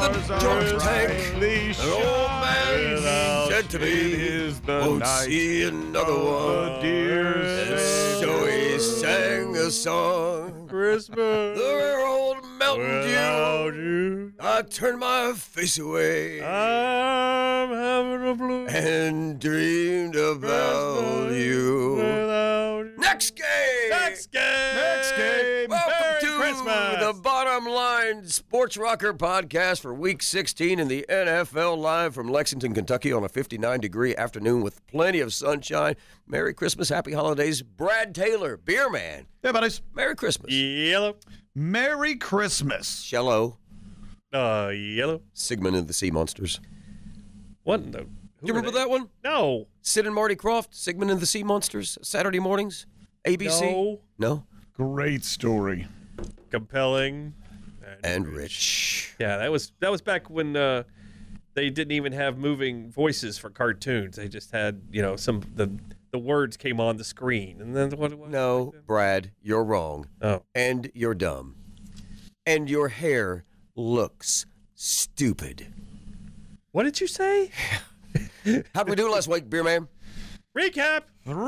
George Tank. An old man said to me, won't see another one. And so he sang a song. Christmas. The old Mountain Dew. I turned my face away. I'm having a blue. And dreamed about you. Next game. Next game. Welcome Merry to Christmas. the Bottom Line Sports Rocker podcast for Week 16 in the NFL, live from Lexington, Kentucky on a 59-degree afternoon with plenty of sunshine. Merry Christmas, Happy Holidays. Brad Taylor, Beer Man. Hey, buddies. Merry Christmas. Yellow. Merry Christmas. Cello. Yellow. Sigmund and the Sea Monsters. What in the... Do you remember that one? No. Sid and Marty Krofft, Sigmund and the Sea Monsters, Saturday mornings, ABC? No? Great story. Compelling. And rich. Yeah, that was back when they didn't even have moving voices for cartoons. They just had, the words came on the screen. And then what? No, Brad, you're wrong. Oh. And you're dumb. And your hair looks stupid. What did you say? How'd we do last week, Beer Man? Recap.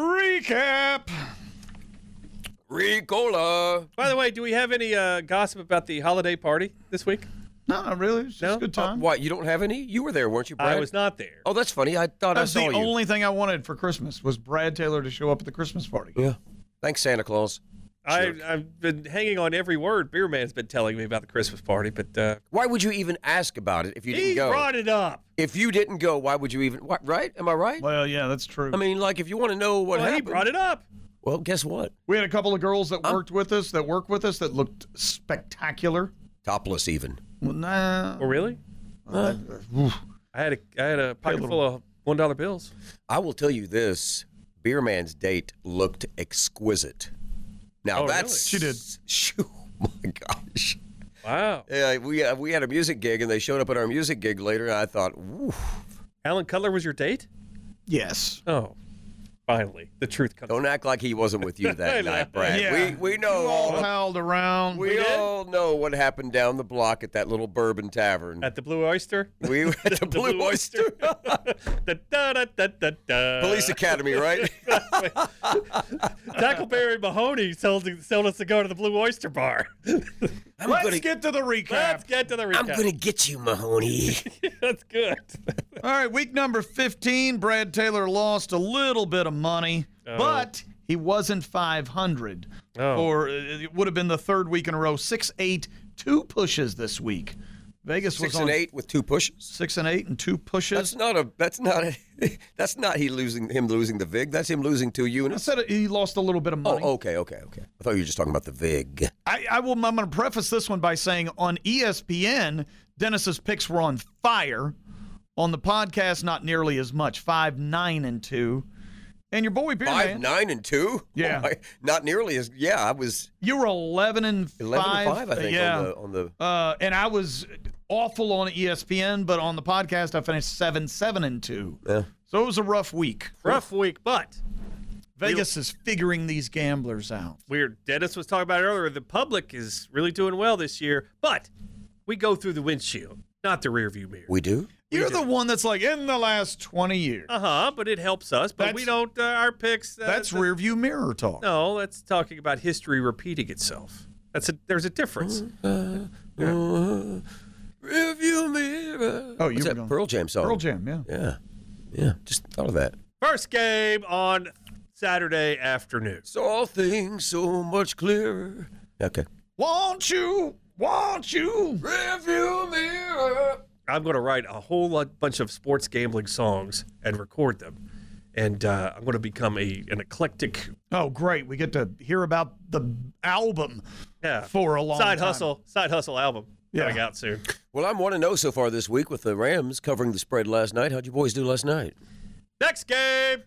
Ricola. By the way, do we have any gossip about the holiday party this week? No, not really. It's just a good time. What, you don't have any? You were there, weren't you, Brad? I was not there. Oh, that's funny. I thought That's I saw the you. only thing I wanted for Christmas was Brad Taylor to show up at the Christmas party. Yeah. Thanks, Santa Claus. I've been hanging on every word Beer Man's been telling me about the Christmas party, but Why would you even ask about it if you didn't he go? brought it up. If you didn't go, why would you even? What, right? Am I right? Well, yeah, that's true. I mean, like, if you want to know what Well, happened. he brought it up. Well, guess what? we had a couple of girls that work with us that looked spectacular. Topless, even. Well, nah. Oh, really? I had a pocket full of $1 bills. I will tell you this: Beer Man's date looked exquisite. Now Oh, that's really? She did. Oh my gosh! Wow. Yeah, we had a music gig, and they showed up at our music gig later, and I thought, ooh. Alan Cutler was your date? Yes. Oh, finally, the truth comes. Don't act like he wasn't with you that night, Brad. Yeah. We know all all. palled around. We all know what happened down the block at that little bourbon tavern. At the Blue Oyster? We were at the Blue Oyster. Police Academy, right? Tackleberry Mahoney told us to go to the Blue Oyster Bar. Let's get to the recap. Let's get to the recap. I'm gonna get you, Mahoney. That's good. All right, week number 15, Brad Taylor lost a little bit of money, but he wasn't 500. Oh. It would have been the third week in a row. 6-8, 2 pushes this week. Vegas was 6 and 8 with 2 pushes. 6 and 8 and 2 pushes. That's not him losing the VIG. That's him losing 2 I units. said he lost a little bit of money. Oh, okay. I thought you were just talking about the VIG. I'm going to preface this one by saying on ESPN, Dennis's picks were on fire. On the podcast, not nearly as much. 5, 9, and 2. And your boy Beer 5, Man, 9, and 2. Yeah. Oh not nearly as. Yeah, I was you were 11 and 5. 11 and 5. I think Yeah. on the. And I was awful on ESPN, but on the podcast, I finished 7, 7, and 2. Yeah. So it was a rough week. Rough week, but Vegas is figuring these gamblers out. Dennis was talking about it earlier. The public is really doing well this year, but we go through the windshield, not the rearview mirror. We do. You're the one that's like, in the last 20 years. But it helps us. But we don't, our picks. That's rear view mirror talk. No, that's talking about history repeating itself. There's a difference. Review mirror. Oh, What's that Pearl Jam song? Pearl Jam, yeah. Yeah. Just thought of that. First game on Saturday afternoon. Saw things so much clearer. Okay. Want you. Review mirror. I'm going to write a whole bunch of sports gambling songs and record them. And I'm going to become an eclectic. Oh, great. We get to hear about the album for a long Side time. Side hustle album coming out soon. Well, I'm 1-0 so far this week with the Rams covering the spread last night. How'd you boys do last night? Next game.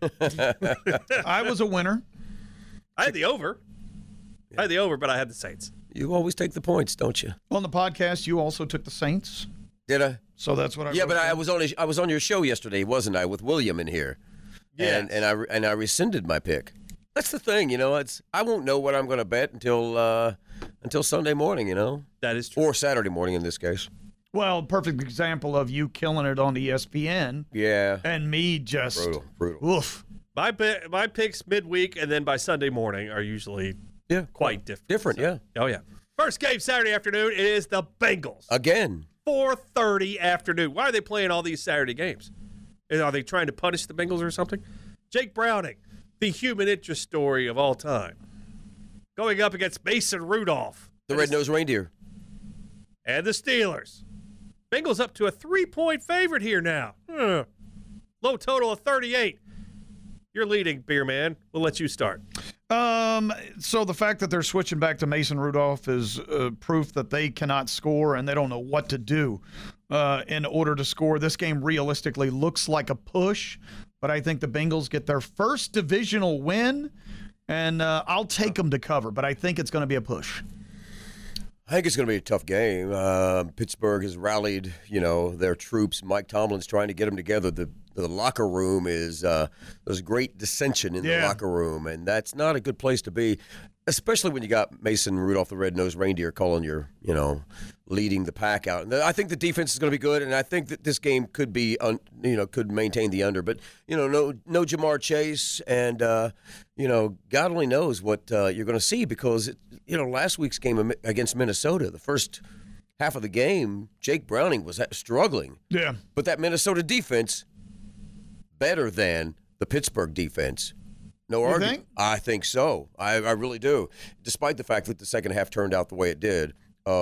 I was a winner. I had the over. I had the over, but I had the Saints. You always take the points, don't you? On the podcast, you also took the Saints. Did I? So that's what I Yeah, wrote but down. I was on your show yesterday, wasn't I, with William in here? Yes. And I rescinded my pick. That's the thing, I won't know what I'm going to bet until Sunday morning, That is true. or Saturday morning in this case. Well, perfect example of you killing it on ESPN. Yeah. And me just Brutal. oof. My picks midweek and then by Sunday morning are usually quite different. Different, So, oh, yeah. First game Saturday afternoon, it is the Bengals. Again. 4:30 afternoon. Why are they playing all these Saturday games? Are they trying to punish the Bengals or something? Jake Browning, the human interest story of all time, going up against Mason Rudolph. The Red-Nosed Reindeer. And the Steelers. Bengals up to a 3-point favorite here now. Low total of 38. You're leading, Beer Man. We'll let you start. So the fact that they're switching back to Mason Rudolph is proof that they cannot score and they don't know what to do in order to score. This game realistically looks like a push, but I think the Bengals get their first divisional win, and I'll take them to cover, but I think it's going to be a push. I think it's going to be a tough game. Pittsburgh has rallied, their troops. Mike Tomlin's trying to get them together. The locker room is there's great dissension in the locker room, and that's not a good place to be, especially when you got Mason Rudolph, the Red-Nosed Reindeer, calling your, leading the pack out. And I think the defense is going to be good, and I think that this game could be, could maintain the under. But no Jamar Chase, and God only knows what you're going to see because last week's game against Minnesota, the first half of the game, Jake Browning was struggling. Yeah, but that Minnesota defense better than the Pittsburgh defense. No argument. Think? I think so. I really do. Despite the fact that the second half turned out the way it did.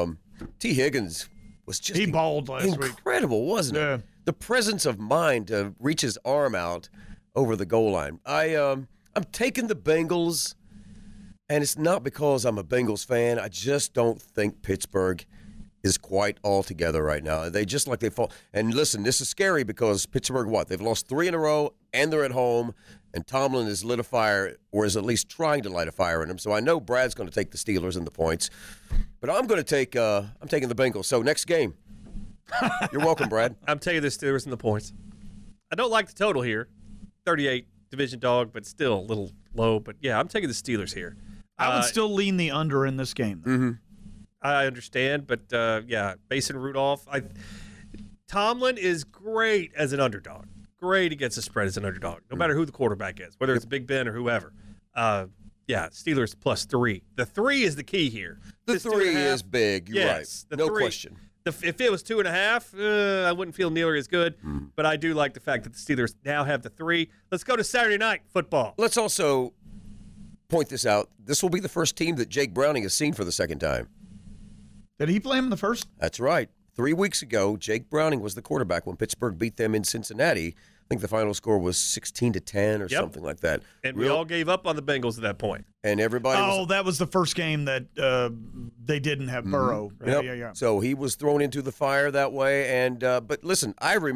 T. Higgins was just he balled last week. Incredible, wasn't it? The presence of mind to reach his arm out over the goal line. I'm taking the Bengals, and it's not because I'm a Bengals fan. I just don't think Pittsburgh is quite all together right now. They just like they fall. And listen, this is scary because Pittsburgh, they've lost 3 in a row, and they're at home, and Tomlin has lit a fire, or is at least trying to light a fire in them. So I know Brad's going to take the Steelers and the points, but I'm going to take. I'm taking the Bengals. So next game. You're welcome, Brad. I'm taking the Steelers and the points. I don't like the total here, 38 division dog, but still a little low. But yeah, I'm taking the Steelers here. I would still lean the under in this game. Mm-hmm. I understand, but Mason Rudolph. Tomlin is great as an underdog. Great against the spread as an underdog, no matter who the quarterback is, whether it's Big Ben or whoever. Steelers +3. The 3 is the key here. The 3 is big. You're right. No question. If it was 2.5, I wouldn't feel nearly as good. But I do like the fact that the Steelers now have the 3. Let's go to Saturday night football. Let's also point this out. This will be the first team that Jake Browning has seen for the second time. Did he play him in the first? That's right. 3 weeks ago, Jake Browning was the quarterback when Pittsburgh beat them in Cincinnati. I think the final score was 16-10 or something like that. And we all gave up on the Bengals at that point. And everybody that was the first game that they didn't have Burrow. Yep. Yeah. So he was thrown into the fire that way. And but listen,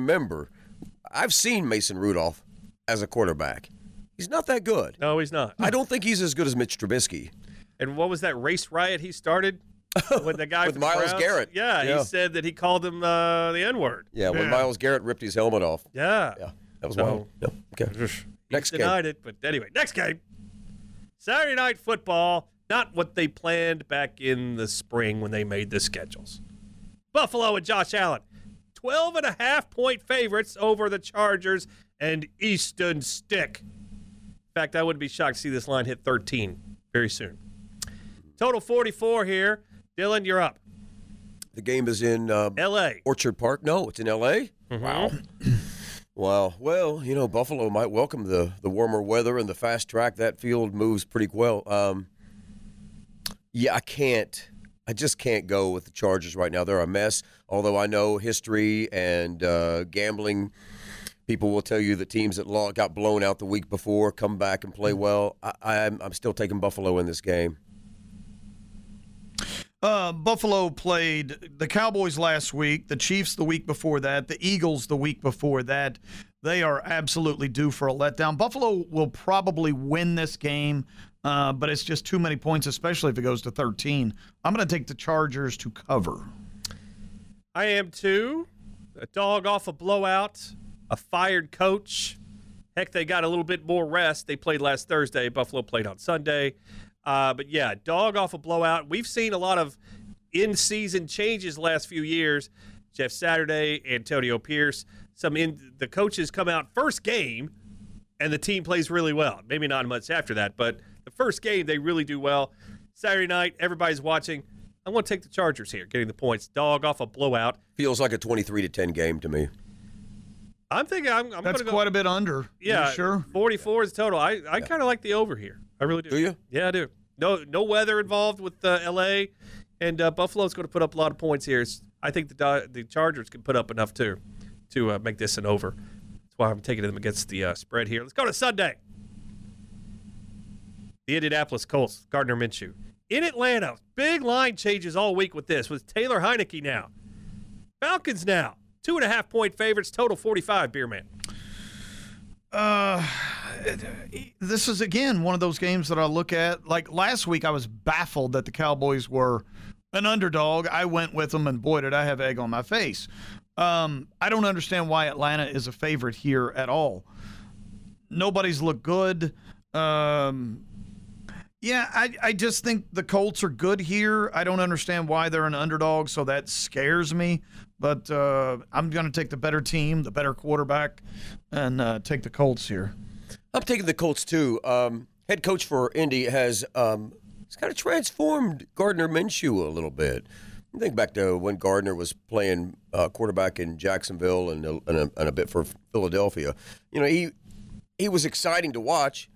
I've seen Mason Rudolph as a quarterback. He's not that good. No, he's not. I don't think he's as good as Mitch Trubisky. And what was that race riot he started? When the guy with Myles Garrett. Yeah, he said that he called him the N-word. Yeah, when Myles Garrett ripped his helmet off. Yeah. That was wild. Yeah. Okay. Next game. Denied it, but anyway, next game. Saturday night football, not what they planned back in the spring when they made the schedules. Buffalo and Josh Allen, 12.5-point favorites over the Chargers and Easton Stick. In fact, I wouldn't be shocked to see this line hit 13 very soon. Total 44 here. Dylan, you're up. The game is in L.A. Orchard Park. No, it's in L.A.? Mm-hmm. Wow. Wow. Well, Buffalo might welcome the warmer weather and the fast track. That field moves pretty well. I just can't go with the Chargers right now. They're a mess, although I know history and gambling. People will tell you that teams that got blown out the week before come back and play well. I'm still taking Buffalo in this game. Buffalo played the Cowboys last week, the Chiefs the week before that, the Eagles the week before that. They are absolutely due for a letdown. Buffalo will probably win this game, but it's just too many points, especially if it goes to 13. I'm going to take the Chargers to cover. I am too. A dog off a blowout, a fired coach. Heck, they got a little bit more rest. They played last Thursday. Buffalo played on Sunday. But yeah, dog off a blowout. We've seen a lot of in-season changes the last few years. Jeff Saturday, Antonio Pierce. The coaches come out first game, and the team plays really well. Maybe not much after that, but the first game they really do well. Saturday night, everybody's watching. I want to take the Chargers here, getting the points. Dog off a blowout. Feels like a 23-10 game to me. I'm thinking I'm going to go. That's quite a bit under. Yeah, sure. 44 is total. I kind of like the over here. I really do. Do you? Yeah, I do. No weather involved with L.A., and Buffalo's going to put up a lot of points here. I think the Chargers can put up enough, too, to make this an over. That's why I'm taking them against the spread here. Let's go to Sunday. The Indianapolis Colts, Gardner Minshew. In Atlanta, big line changes all week with this, with Taylor Heineke now. Falcons now, 2.5-point favorites, total 45, Beer Man. This is, again, one of those games that I look at. Like last week, I was baffled that the Cowboys were an underdog. I went with them, and boy, did I have egg on my face. I don't understand why Atlanta is a favorite here at all. Nobody's looked good. Yeah, I just think the Colts are good here. I don't understand why they're an underdog, so that scares me. But I'm going to take the better team, the better quarterback, and take the Colts here. I'm taking the Colts, too. Head coach for Indy has kind of transformed Gardner Minshew a little bit. Think back to when Gardner was playing quarterback in Jacksonville and a bit for Philadelphia. You know, he was exciting to watch.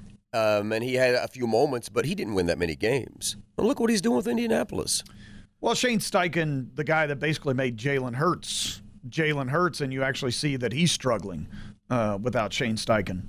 And he had a few moments, but he didn't win that many games. And look what he's doing with Indianapolis. Well, Shane Steichen, the guy that basically made Jalen Hurts, and you actually see that he's struggling without Shane Steichen.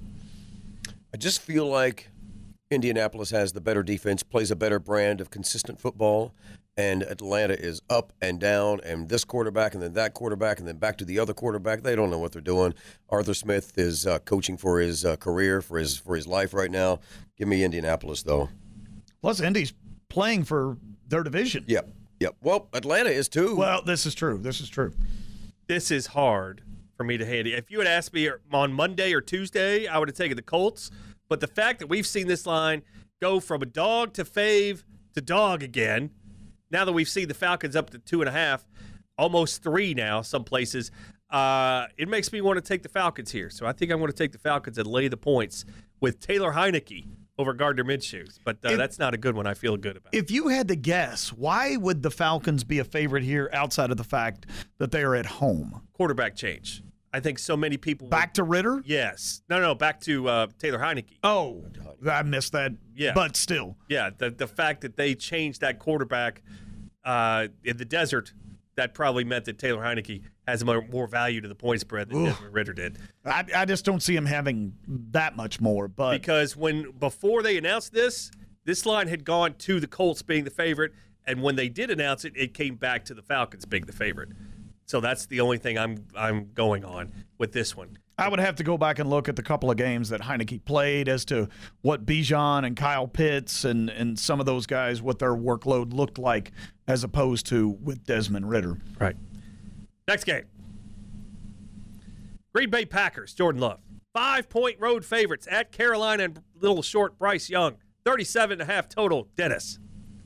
I just feel like Indianapolis has the better defense, plays a better brand of consistent football, and Atlanta is up and down, and this quarterback and then that quarterback and then back to the other quarterback. They don't know what they're doing. Arthur Smith is coaching for his career, for his life right now. Give me Indianapolis, though. Plus, Indy's playing for their division. Yep. Well, Atlanta is, too. Well, this is true. This is hard for me to hate. If you had asked me on Monday or Tuesday, I would have taken the Colts. But the fact that we've seen this line go from a dog to fave to dog again, now that we've seen the Falcons up to 2.5, almost 3 now, some places, it makes me want to take the Falcons here. So I think I'm going to take the Falcons and lay the points with Taylor Heineke over Gardner Minshew. But that's not a good one I feel good about. If you had to guess, why would the Falcons be a favorite here outside of the fact that they are at home? Quarterback change. I think so many people back to Ritter? Yes. No, back to Taylor Heineke. Oh, I missed that. Yeah. But still. Yeah, the fact that they changed that quarterback in the desert, that probably meant that Taylor Heineke has more value to the point spread than Desmond Ritter did. I just don't see him having that much more. But because before they announced this line had gone to the Colts being the favorite, and when they did announce it, it came back to the Falcons being the favorite. So that's the only thing I'm going on with this one. I would have to go back and look at the couple of games that Heineke played as to what Bijan and Kyle Pitts and some of those guys, what their workload looked like as opposed to with Desmond Ritter. Right. Next game. Green Bay Packers, Jordan Love. 5-point road favorites at Carolina and little short Bryce Young. 37.5 total. Dennis.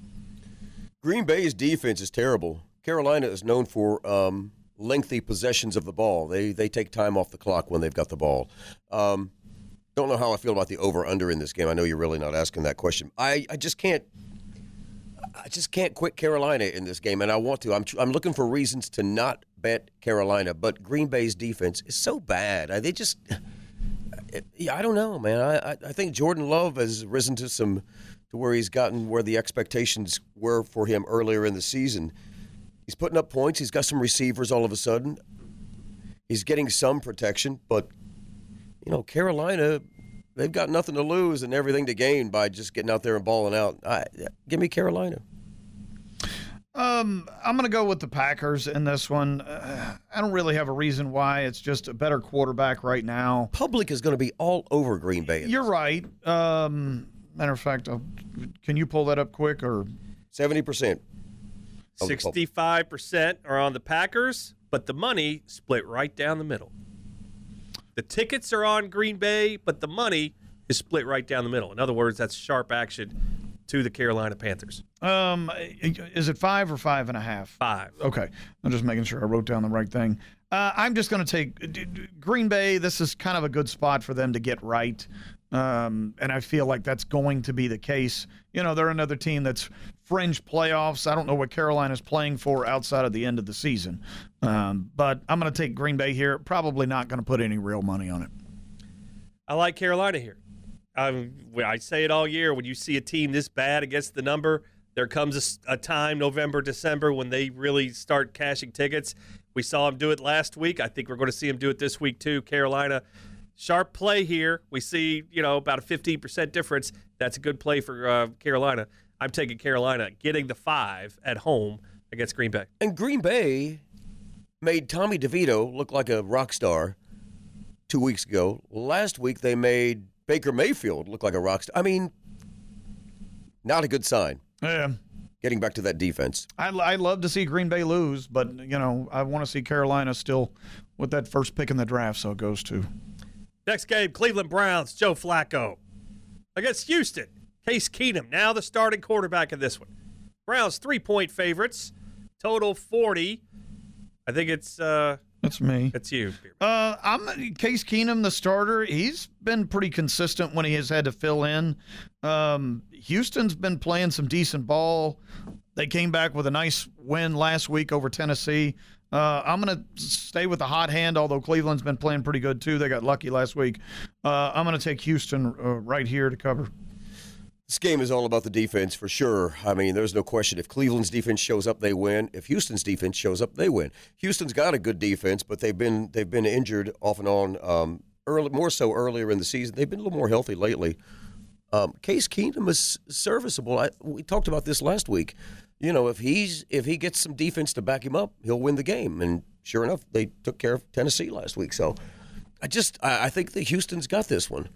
Green Bay's defense is terrible. Carolina is known for lengthy possessions of the ball. They take time off the clock when they've got the ball. Don't know how I feel about the over/under in this game. I know you're really not asking that question. I just can't quit Carolina in this game, and I want to. I'm looking for reasons to not bet Carolina, but Green Bay's defense is so bad. I don't know, man. I think Jordan Love has risen to where he's gotten where the expectations were for him earlier in the season. He's putting up points. He's got some receivers all of a sudden. He's getting some protection, but, Carolina, they've got nothing to lose and everything to gain by just getting out there and balling out. Give me Carolina. I'm going to go with the Packers in this one. I don't really have a reason why. It's just a better quarterback right now. Public is going to be all over Green Bay. You're right. Matter of fact, can you pull that up quick? Or 70%. 65% are on the Packers, but the money split right down the middle. The tickets are on Green Bay, but the money is split right down the middle. In other words, that's sharp action to the Carolina Panthers. Is it 5 or 5.5? 5. Okay. I'm just making sure I wrote down the right thing. I'm just going to take Green Bay. This is kind of a good spot for them to get right. And I feel like that's going to be the case. You know, they're another team that's fringe playoffs. I don't know what Carolina's playing for outside of the end of the season. But I'm going to take Green Bay here. Probably not going to put any real money on it. I like Carolina here. I say it all year. When you see a team this bad against the number, there comes a time, November, December, when they really start cashing tickets. We saw them do it last week. I think we're going to see them do it this week too. Carolina, sharp play here. We see, about a 15% difference. That's a good play for Carolina. I'm taking Carolina, getting the 5 at home against Green Bay. And Green Bay made Tommy DeVito look like a rock star 2 weeks ago. Last week they made Baker Mayfield look like a rock star. I mean, not a good sign. Yeah. Getting back to that defense. I love to see Green Bay lose, but, I want to see Carolina still with that first pick in the draft, so it goes to. Next game, Cleveland Browns, Joe Flacco against Houston. Case Keenum, now the starting quarterback of this one. Browns 3-point favorites, total 40. I think it's that's me. It's you. I'm Case Keenum, the starter. He's been pretty consistent when he has had to fill in. Houston's been playing some decent ball. They came back with a nice win last week over Tennessee. I'm going to stay with the hot hand, although Cleveland's been playing pretty good too. They got lucky last week. I'm going to take Houston right here to cover. This game is all about the defense for sure. I mean, there's no question. If Cleveland's defense shows up, they win. If Houston's defense shows up, they win. Houston's got a good defense, but they've been injured off and on more so earlier in the season. They've been a little more healthy lately. Case Keenum is serviceable. We talked about this last week. If he gets some defense to back him up, he'll win the game. And sure enough, they took care of Tennessee last week. So I think that Houston's got this one.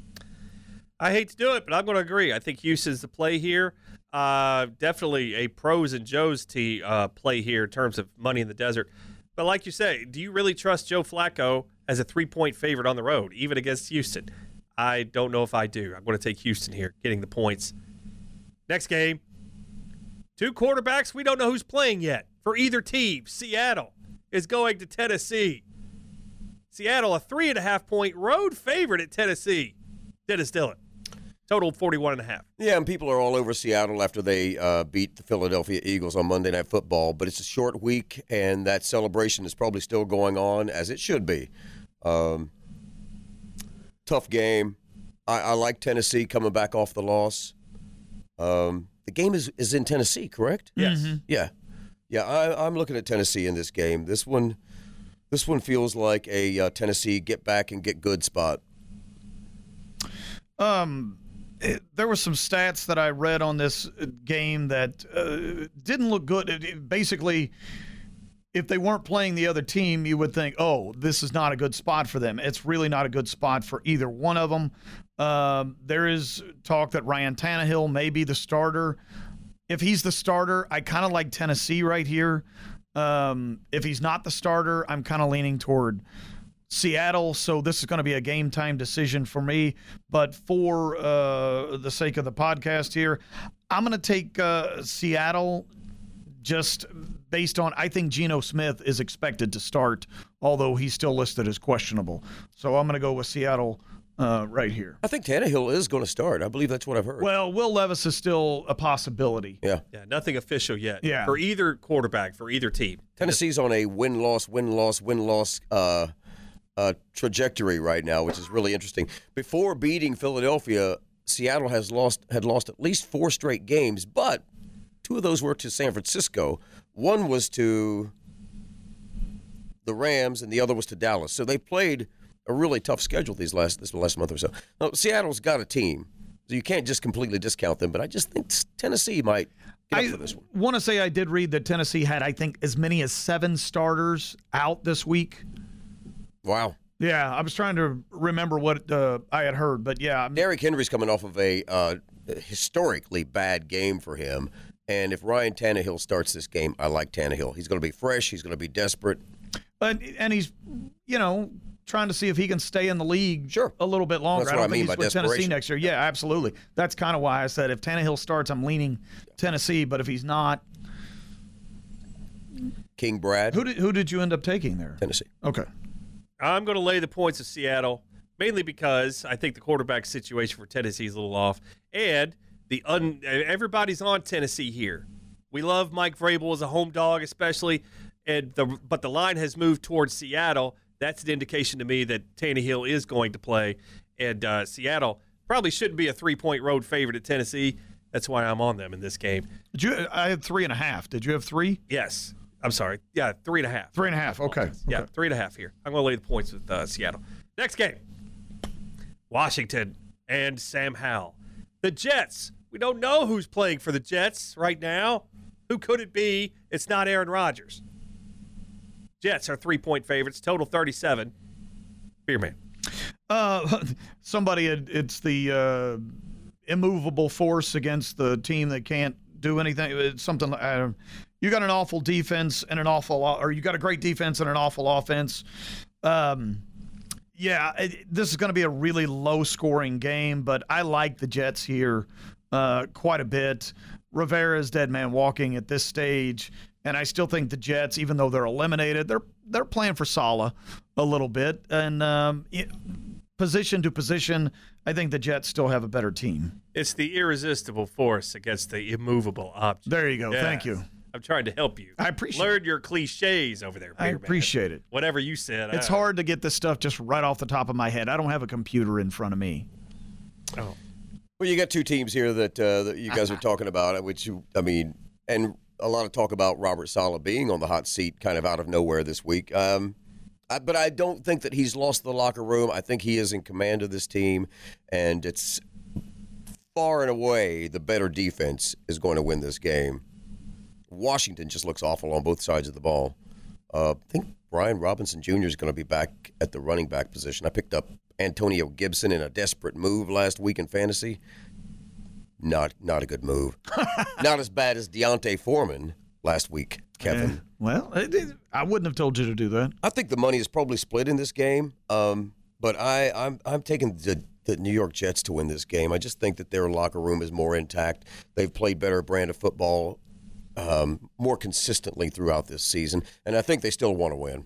I hate to do it, but I'm going to agree. I think Houston's the play here. Definitely a pros and Joe's play here in terms of money in the desert. But like you say, do you really trust Joe Flacco as a 3-point favorite on the road, even against Houston? I don't know if I do. I'm going to take Houston here, getting the points. Next game, 2 quarterbacks. We don't know who's playing yet for either team. Seattle is going to Tennessee. Seattle, a 3.5-point road favorite at Tennessee. Dennis Dillon. Total 41.5. Yeah, and people are all over Seattle after they beat the Philadelphia Eagles on Monday Night Football. But it's a short week, and that celebration is probably still going on, as it should be. Tough game. I like Tennessee coming back off the loss. The game is in Tennessee, correct? Yes. Mm-hmm. Yeah. I'm looking at Tennessee in this game. This one feels like a Tennessee get back and get good spot. There were some stats that I read on this game that didn't look good. Basically, if they weren't playing the other team, you would think, oh, this is not a good spot for them. It's really not a good spot for either one of them. There is talk that Ryan Tannehill may be the starter. If he's the starter, I kind of like Tennessee right here. If he's not the starter, I'm kind of leaning toward Seattle, so this is going to be a game-time decision for me. But for the sake of the podcast here, I'm going to take Seattle just based on I think Geno Smith is expected to start, although he's still listed as questionable. So I'm going to go with Seattle right here. I think Tannehill is going to start. I believe that's what I've heard. Well, Will Levis is still a possibility. Yeah, nothing official yet. Yeah. For either quarterback, for either team. Tennessee's on a win-loss trajectory right now, which is really interesting. Before beating Philadelphia, Seattle had lost at least 4 straight games, but 2 of those were to San Francisco. One was to the Rams, and the other was to Dallas. So they played a really tough schedule this last month or so. Now, Seattle's got a team, so you can't just completely discount them, but I just think Tennessee might get up for this one. I want to say I did read that Tennessee had, I think, as many as 7 starters out this week. Wow. Yeah, I was trying to remember what I had heard, but yeah. Derrick Henry's coming off of a historically bad game for him, and if Ryan Tannehill starts this game, I like Tannehill. He's going to be fresh. He's going to be desperate. And he's, trying to see if he can stay in the league a little bit longer. That's I what don't think I mean he's by with Tennessee next year. Yeah, absolutely. That's kind of why I said if Tannehill starts, I'm leaning Tennessee. But if he's not, King Brad. Who did you end up taking there? Tennessee. Okay. I'm going to lay the points of Seattle, mainly because I think the quarterback situation for Tennessee is a little off. And everybody's on Tennessee here. We love Mike Vrabel as a home dog, especially, but the line has moved towards Seattle. That's an indication to me that Tannehill is going to play, and Seattle probably shouldn't be a 3-point road favorite at Tennessee. That's why I'm on them in this game. I had 3.5. Did you have 3? Yes. I'm sorry. Yeah, 3.5. 3.5. Okay. Yeah, 3.5 here. I'm going to lay the points with Seattle. Next game, Washington and Sam Howell. The Jets. We don't know who's playing for the Jets right now. Who could it be? It's not Aaron Rodgers. Jets are 3-point favorites, total 37. Beer man. It's the immovable force against the team that can't do anything. It's something you got an awful defense and you got a great defense and an awful offense. This is going to be a really low-scoring game, but I like the Jets here quite a bit. Rivera's dead man walking at this stage, and I still think the Jets, even though they're eliminated, they're playing for Saleh a little bit. And position to position, I think the Jets still have a better team. It's the irresistible force against the immovable object. There you go. Yes. Thank you. I'm trying to help you. I appreciate Learn your cliches over there, Beer I man. appreciate it. Whatever you said. It's hard to get this stuff just right off the top of my head. I don't have a computer in front of me. Oh. Well, you got two teams here that you guys are talking about, and a lot of talk about Robert Saleh being on the hot seat kind of out of nowhere this week. But I don't think that he's lost the locker room. I think he is in command of this team, and it's far and away the better defense is going to win this game. Washington just looks awful on both sides of the ball. I think Brian Robinson Jr. is going to be back at the running back position. I picked up Antonio Gibson in a desperate move last week in fantasy. Not a good move. Not as bad as Deontay Foreman last week, Kevin. I wouldn't have told you to do that. I think the money is probably split in this game, but I'm taking the New York Jets to win this game. I just think that their locker room is more intact. They've played better brand of football more consistently throughout this season, and I think they still want to win.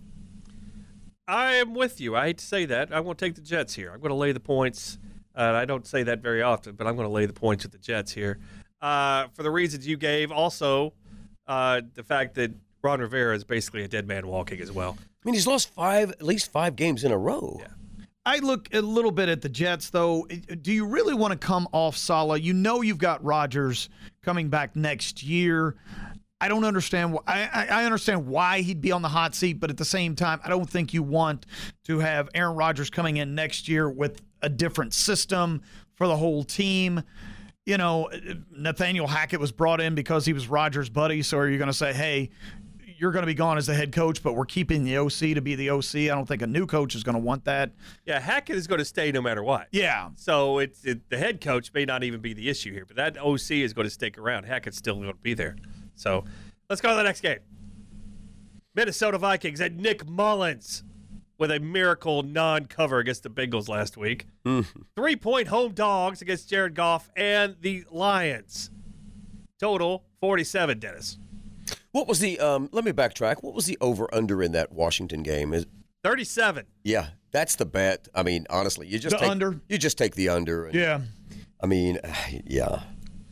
I am with you. I hate to say that. I'm going to take the Jets here. I'm going to lay the points. I don't say that very often, but I'm going to lay the points with the Jets here. For the reasons you gave, also the fact that Ron Rivera is basically a dead man walking as well. I mean, he's lost at least five games in a row. Yeah. I look a little bit at the Jets, though. Do you really want to come off Saleh? You know you've got Rodgers coming back next year. I don't understand. I understand why he'd be on the hot seat, but at the same time, I don't think you want to have Aaron Rodgers coming in next year with a different system for the whole team. You know, Nathaniel Hackett was brought in because he was Rodgers' buddy, so are you going to say, hey, you're going to be gone as the head coach, but we're keeping the OC to be the OC? I don't think a new coach is going to want that. Yeah, Hackett is going to stay no matter what. Yeah. So the head coach may not even be the issue here, but that OC is going to stick around. Hackett's still going to be there. So let's go to the next game. Minnesota Vikings and Nick Mullins with a miracle non-cover against the Bengals last week. 3-point home dogs against Jared Goff and the Lions. Total 47, Dennis. What was the let me backtrack. What was the over-under in that Washington game? 37. Yeah, that's the bet. I mean, honestly, you just under. You just take the under. And, Yeah. I mean, yeah.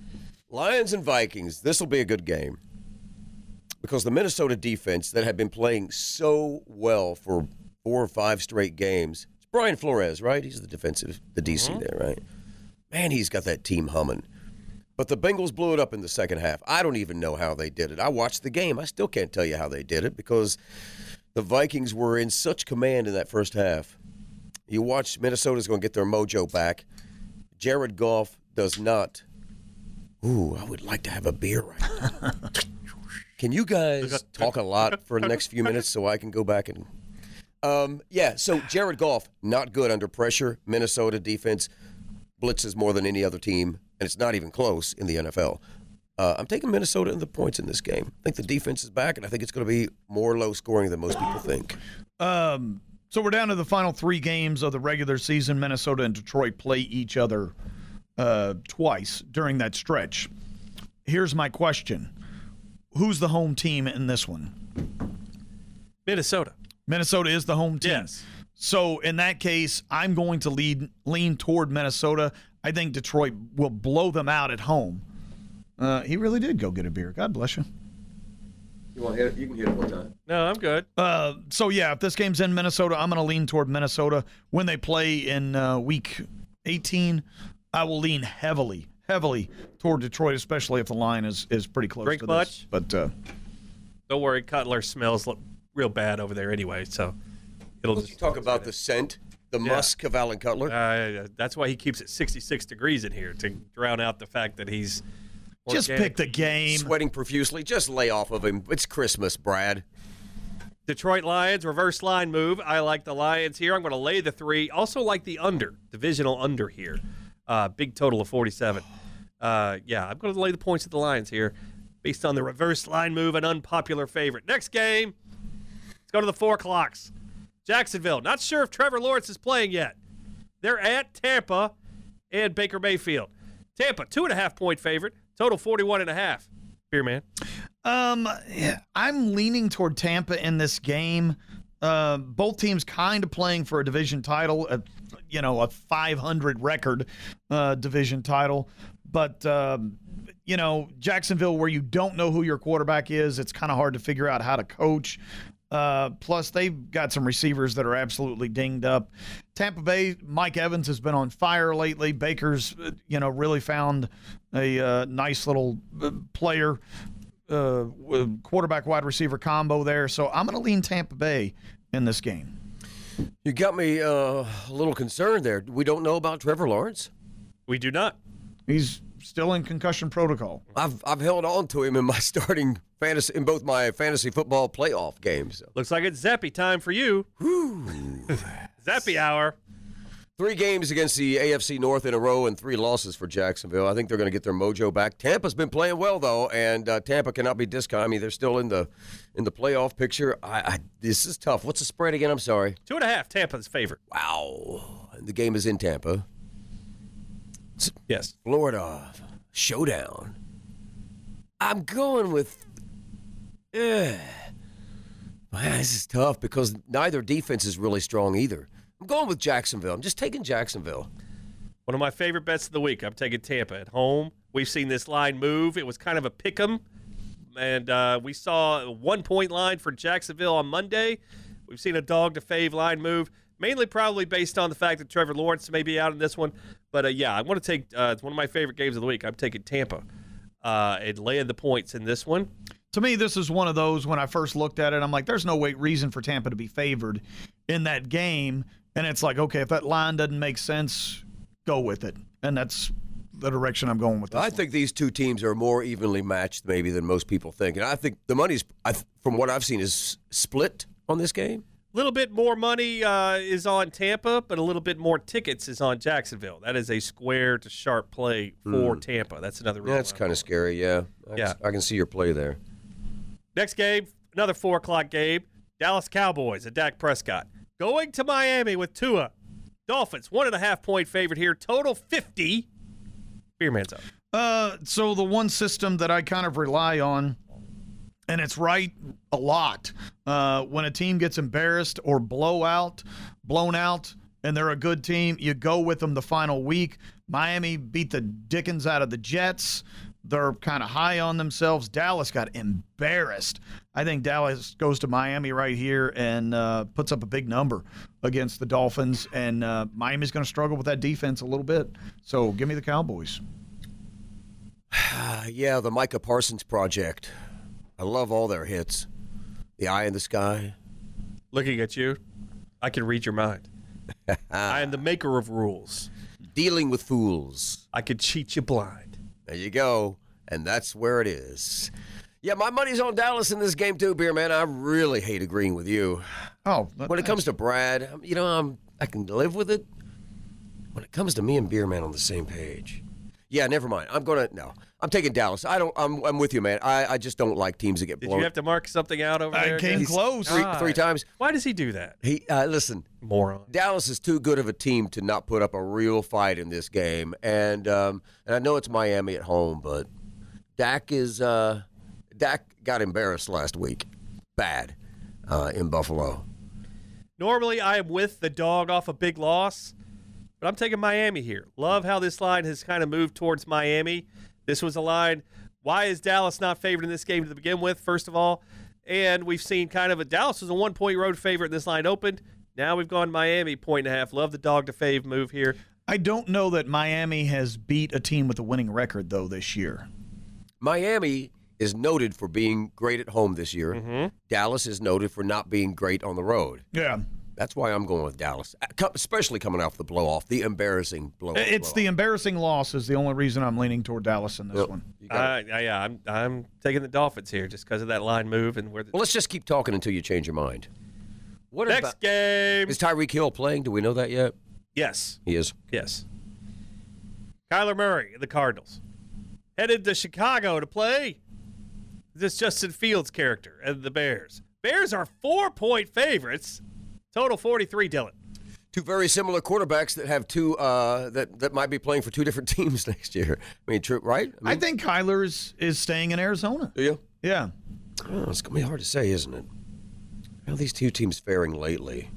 Lions and Vikings, this will be a good game. Because the Minnesota defense that had been playing so well for 4 or 5 straight games. It's Brian Flores, right? He's the DC there, right? Man, he's got that team humming. But the Bengals blew it up in the second half. I don't even know how they did it. I watched the game. I still can't tell you how they did it because the Vikings were in such command in that first half. You watch Minnesota's going to get their mojo back. Jared Goff does not. Ooh, I would like to have a beer right now. Can you guys talk a lot for the next few minutes so I can go back and... so Jared Goff, not good under pressure. Minnesota defense blitzes more than any other team, and it's not even close in the NFL. I'm taking Minnesota in the points in this game. I think the defense is back, and I think it's going to be more low scoring than most people think. So we're down to the final 3 games of the regular season. Minnesota and Detroit play each other twice during that stretch. Here's my question. Who's the home team in this one? Minnesota. Minnesota is the home team. Yes. So in that case, I'm going to lean toward Minnesota. I think Detroit will blow them out at home. He really did go get a beer. God bless you. You want to hit it? You can hit it one time. No, I'm good. So, yeah, if this game's in Minnesota, I'm going to lean toward Minnesota. When they play in Week 18, I will lean heavily toward Detroit, especially if the line is pretty close Drink to much? this. But Don't worry, Cutler smells real bad over there anyway, so it'll You just talk about the scent, the musk of Alan Cutler. that's why he keeps it 66 degrees in here, to drown out the fact that he's just organic. pick the game. Sweating profusely. Just lay off of him. It's Christmas, Brad. Detroit Lions, reverse line move. I like the Lions here. I'm going to lay the 3. Also like the under, divisional under here. Big total of 47. I'm going to lay the points at the Lions here based on the reverse line move, an unpopular favorite. Next game, let's go to the 4 o'clocks. Jacksonville, not sure if Trevor Lawrence is playing yet. They're at Tampa and Baker Mayfield. Tampa, 2.5-point favorite, total 41.5. Beer man. I'm leaning toward Tampa in this game. Both teams kind of playing for a division title, a 500 record division title. But, Jacksonville, where you don't know who your quarterback is, it's kind of hard to figure out how to coach. Plus, they've got some receivers that are absolutely dinged up. Tampa Bay, Mike Evans has been on fire lately. Baker's, really found a nice little player, quarterback wide receiver combo there. So I'm going to lean Tampa Bay in this game. You got me a little concerned there. We don't know about Trevor Lawrence. We do not. He's still in concussion protocol. I've held on to him in my starting fantasy in both my fantasy football playoff games. Looks like it's Zappy time for you. Zappy hour. 3 games against the AFC North in a row and 3 losses for Jacksonville. I think they're going to get their mojo back. Tampa's been playing well though, and Tampa cannot be discounted. I mean, they're still in the playoff picture. This is tough. What's the spread again? I'm sorry. 2.5. Tampa's favorite. Wow. And the game is in Tampa. Yes. Florida showdown. I'm going with. Man, this is tough because neither defense is really strong either. I'm going with Jacksonville. I'm just taking Jacksonville. One of my favorite bets of the week. I'm taking Tampa at home. We've seen this line move. It was kind of a pick 'em, and we saw a 1-point line for Jacksonville on Monday. We've seen a dog to fave line move, mainly probably based on the fact that Trevor Lawrence may be out in this one. But, I want to take it's one of my favorite games of the week. I'm taking Tampa and laying the points in this one. To me, this is one of those, when I first looked at it, I'm like, there's no reason for Tampa to be favored in that game. And it's like, okay, if that line doesn't make sense, go with it. And that's the direction I'm going with this I think these two teams are more evenly matched maybe than most people think. And I think the money's, from what I've seen, is split on this game. A little bit more money is on Tampa, but a little bit more tickets is on Jacksonville. That is a square to sharp play for Tampa. That's another reason. That's kind of scary, yeah. I can see your play there. Next game, another 4 o'clock game. Dallas Cowboys at Dak Prescott. Going to Miami with Tua. Dolphins, 1.5-point favorite here. Total 50. Beer man's up. So the one system that I kind of rely on, and it's right a lot, when a team gets embarrassed or blown out, and they're a good team, you go with them the final week. Miami beat the dickens out of the Jets. They're kind of high on themselves. Dallas got embarrassed. I think Dallas goes to Miami right here and puts up a big number against the Dolphins, and Miami's going to struggle with that defense a little bit. So give me the Cowboys. Yeah, the Micah Parsons project. I love all their hits. The Eye in the Sky. Looking at you, I can read your mind. I am the maker of rules. Dealing with Fools. I could cheat you blind. There you go. And that's where it is. Yeah, my money's on Dallas in this game too, Beer Man. I really hate agreeing with you. Oh, when it comes to Brad, I can live with it. When it comes to me and Beer Man on the same page. Yeah, never mind. I'm taking Dallas. I'm with you, man. I just don't like teams that get blown. Did you have to mark something out over there? I came close. three times. Why does he do that? Listen. Moron. Dallas is too good of a team to not put up a real fight in this game, and I know it's Miami at home, but Dak got embarrassed last week, bad, in Buffalo. Normally, I am with the dog off a big loss, but I'm taking Miami here. Love how this line has kind of moved towards Miami. This was a line. Why is Dallas not favored in this game to begin with, first of all? And we've seen kind of Dallas was a 1-point road favorite. This line opened. Now we've gone Miami 1.5. Love the dog to fave move here. I don't know that Miami has beat a team with a winning record, though, this year. Miami is noted for being great at home this year. Mm-hmm. Dallas is noted for not being great on the road. Yeah. That's why I'm going with Dallas, especially coming off the blow-off, the embarrassing blow-off. It's the embarrassing loss is the only reason I'm leaning toward Dallas in this one. I'm taking the Dolphins here just because of that line move and where. Well, let's just keep talking until you change your mind. What Next about, game. is Tyreek Hill playing? Do we know that yet? Yes. He is. Yes. Kyler Murray, the Cardinals, headed to Chicago to play this Justin Fields character and the Bears. Bears are 4-point favorites. Total 43, Dylan. Two very similar quarterbacks that have two that might be playing for two different teams next year. I mean, true, right? I think Kyler is staying in Arizona. Do you? Yeah. Oh, it's going to be hard to say, isn't it? How are these two teams faring lately?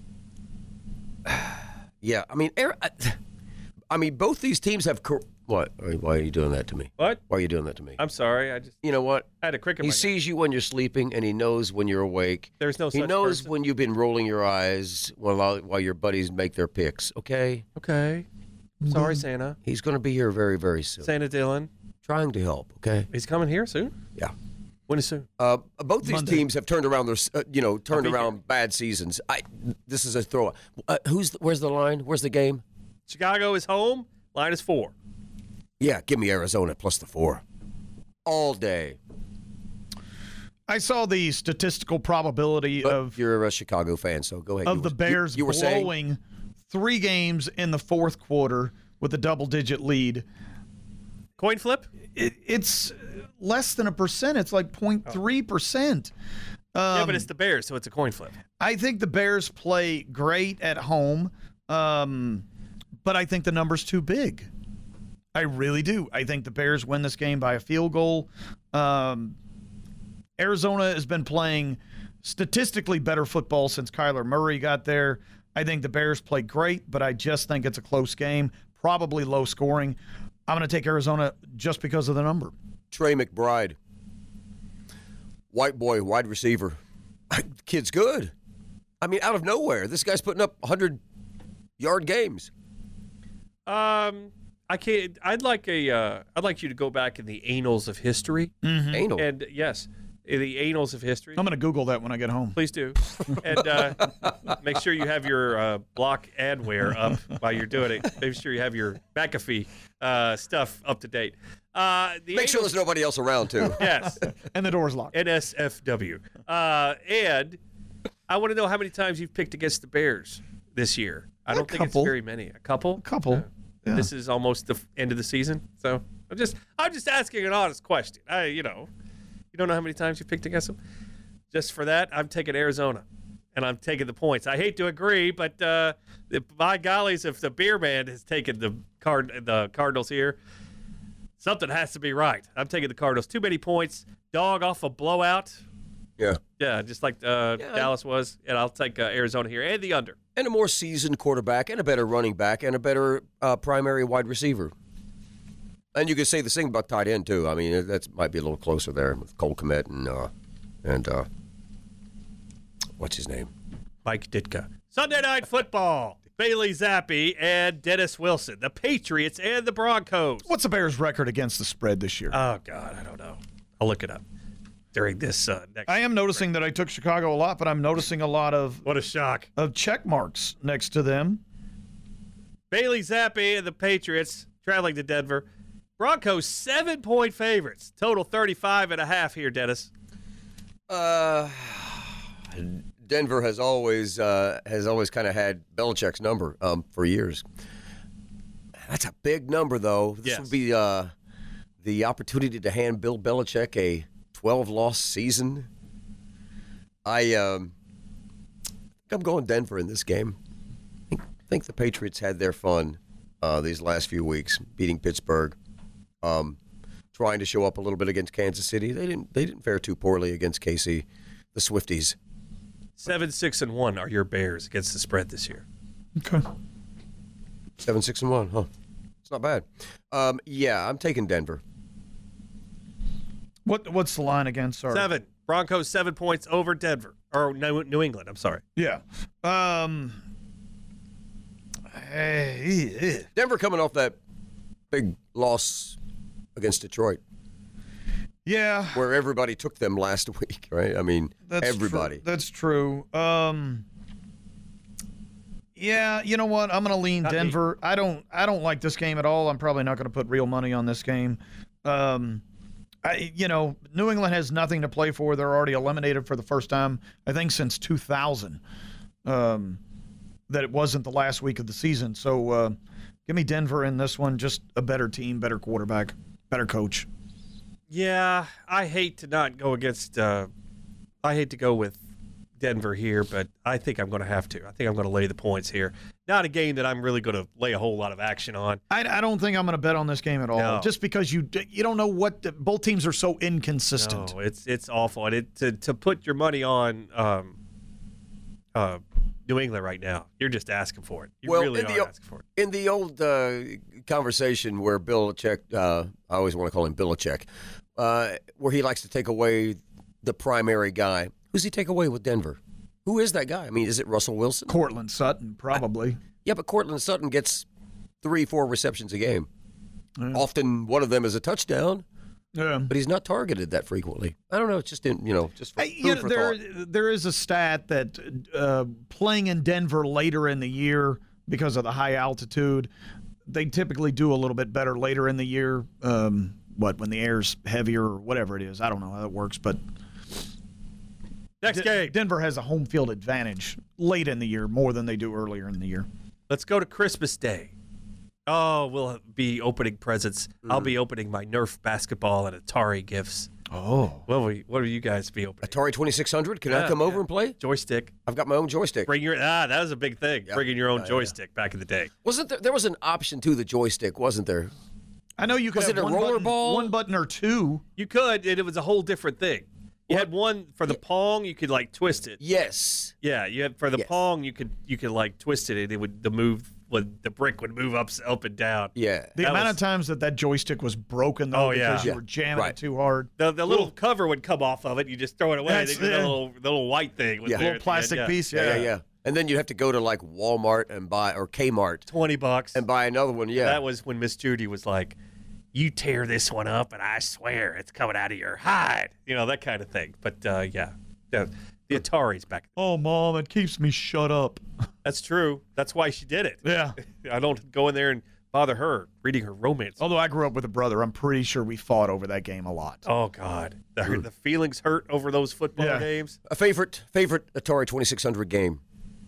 Yeah, I mean, both these teams have. What? Why are you doing that to me? What? Why are you doing that to me? I'm sorry. You know what? I had a cricket. He sees you when you're sleeping, and he knows when you're awake. There's no. He such knows person. when you've been rolling your eyes while your buddies make their picks. Okay. Okay. Sorry, Santa. He's going to be here very, very soon. Santa Dylan. Trying to help. Okay. He's coming here soon. Yeah. When is soon? Both these Monday. teams have turned around their bad seasons. This is a throw. Where's the line? Where's the game? Chicago is home. Line is 4. Yeah, give me Arizona plus the 4. All day. I saw the statistical probability But you're a Chicago fan, so go ahead. of the Bears you were saying? blowing 3 games in the fourth quarter with a double-digit lead. Coin flip? It's less than 1%. It's like 0.3%. Yeah, but it's the Bears, so it's a coin flip. I think the Bears play great at home, but I think the number's too big. I really do. I think the Bears win this game by a field goal. Arizona has been playing statistically better football since Kyler Murray got there. I think the Bears play great, but I just think it's a close game, probably low scoring. I'm going to take Arizona just because of the number. Trey McBride. White boy, wide receiver. Kid's good. I mean, out of nowhere. This guy's putting up 100-yard games. I can't. I'd like you to go back in the annals of history. Anal. And yes, in the annals of history. I'm going to Google that when I get home. Please do. And make sure you have your block adware up while you're doing it. Make sure you have your McAfee stuff up to date. Make sure there's nobody else around, too. Yes. And the door's locked. NSFW. And I want to know how many times you've picked against the Bears this year. I don't think it's couple. very many. A couple? A couple. Yeah. This is almost the end of the season. So I'm just asking an honest question. You don't know how many times you picked against them? Just for that, I'm taking Arizona, and I'm taking the points. I hate to agree, but by gollies, if the beer man has taken the Cardinals here, something has to be right. I'm taking the Cardinals. Too many points. Dog off a blowout. Yeah. Yeah, just like Dallas was, and I'll take Arizona here and the under. And a more seasoned quarterback and a better running back and a better primary wide receiver. And you could say the same about tight end, too. I mean, that might be a little closer there with Cole Kmet and what's his name? Mike Ditka. Sunday Night Football. Bailey Zappi and Dennis Wilson. The Patriots and the Broncos. What's the Bears' record against the spread this year? Oh, God, I don't know. I'll look it up during this next. I am noticing that I took Chicago a lot, but I'm noticing a lot of What a shock. check marks next to them. Bailey Zappi and the Patriots traveling to Denver. Broncos 7-point favorites. Total 35.5 here, Dennis. Denver has always kind of had Belichick's number for years. That's a big number, though. This Yes. would be the opportunity to hand Bill Belichick a 12-loss season. I'm going Denver in this game. I think the Patriots had their fun these last few weeks, beating Pittsburgh, trying to show up a little bit against Kansas City. They didn't fare too poorly against KC, the Swifties. 7-6-1 are your Bears against the spread this year. Okay. 7-6-1, huh? It's not bad. Yeah, I'm taking Denver. What's the line again? Sorry. 7. Broncos 7 points over Denver. Or New England, I'm sorry. Yeah. Denver coming off that big loss against Detroit, Yeah. where everybody took them last week, right? I mean, That's everybody. True. That's true. Yeah, you know what? I'm going to lean Not me. Denver. I don't like this game at all. I'm probably not going to put real money on this game. New England has nothing to play for. They're already eliminated for the first time, I think, since 2000. That it wasn't the last week of the season. So give me Denver in this one. Just a better team, better quarterback, better coach. Yeah, I hate to not go against I hate to go with Denver here, but I think I'm going to have to. I think I'm going to lay the points here. Not a game that I'm really going to lay a whole lot of action on. I don't think I'm going to bet on this game at all, No. just because you don't know what both teams are so inconsistent. No, it's awful. And to put your money on New England right now, you're just asking for it. You really are asking for it. In the old conversation where Belichick, I always want to call him Belichick, where he likes to take away the primary guy. Who's he take away with Denver? Who is that guy? I mean, is it Russell Wilson? Cortland Sutton, probably. Yeah, but Cortland Sutton gets 3-4 receptions a game. Often one of them is a touchdown, Yeah. but he's not targeted that frequently. I don't know. It's just, just for, food for thought. There is a stat that playing in Denver later in the year because of the high altitude, they typically do a little bit better later in the year. When the air's heavier or whatever it is. I don't know how that works, but Next game. Denver has a home field advantage late in the year more than they do earlier in the year. Let's go to Christmas Day. Oh, we'll be opening presents. I'll be opening my Nerf basketball and Atari gifts. Oh. What will you guys be opening? Atari 2600, can I come over and play? Joystick. I've got my own joystick. That was a big thing. Yeah. Bringing your own joystick back in the day. Wasn't there was an option to the joystick, wasn't there? I know you could Was have it a one roller button, ball? one button or two. You could, and it was a whole different thing. You had one for the Pong, you could like twist it. Yes. Yeah, you had for the Yes. Pong, you could like twist it, and it would the brick would move up and down. Yeah. The That amount was- of times that joystick was broken, though, Oh, yeah. because you Yeah. were jamming Right. it too hard. The little cover would come off of it. You just throw it away. That's Then the it. little white thing. Was Yeah. there Little at the plastic end, piece, Yeah. And then you'd have to go to like Walmart and buy, or Kmart $20. and buy another one. Yeah. That was when Miss Judy was like, "You tear this one up, and I swear it's coming out of your hide." That kind of thing. But yeah, the Atari's back. Oh, Mom, it keeps me shut up. That's true. That's why she did it. Yeah. I don't go in there and bother her reading her romance. Although I grew up with a brother, I'm pretty sure we fought over that game a lot. Oh God, the feelings hurt over those football Yeah. games. a favorite Atari 2600 game.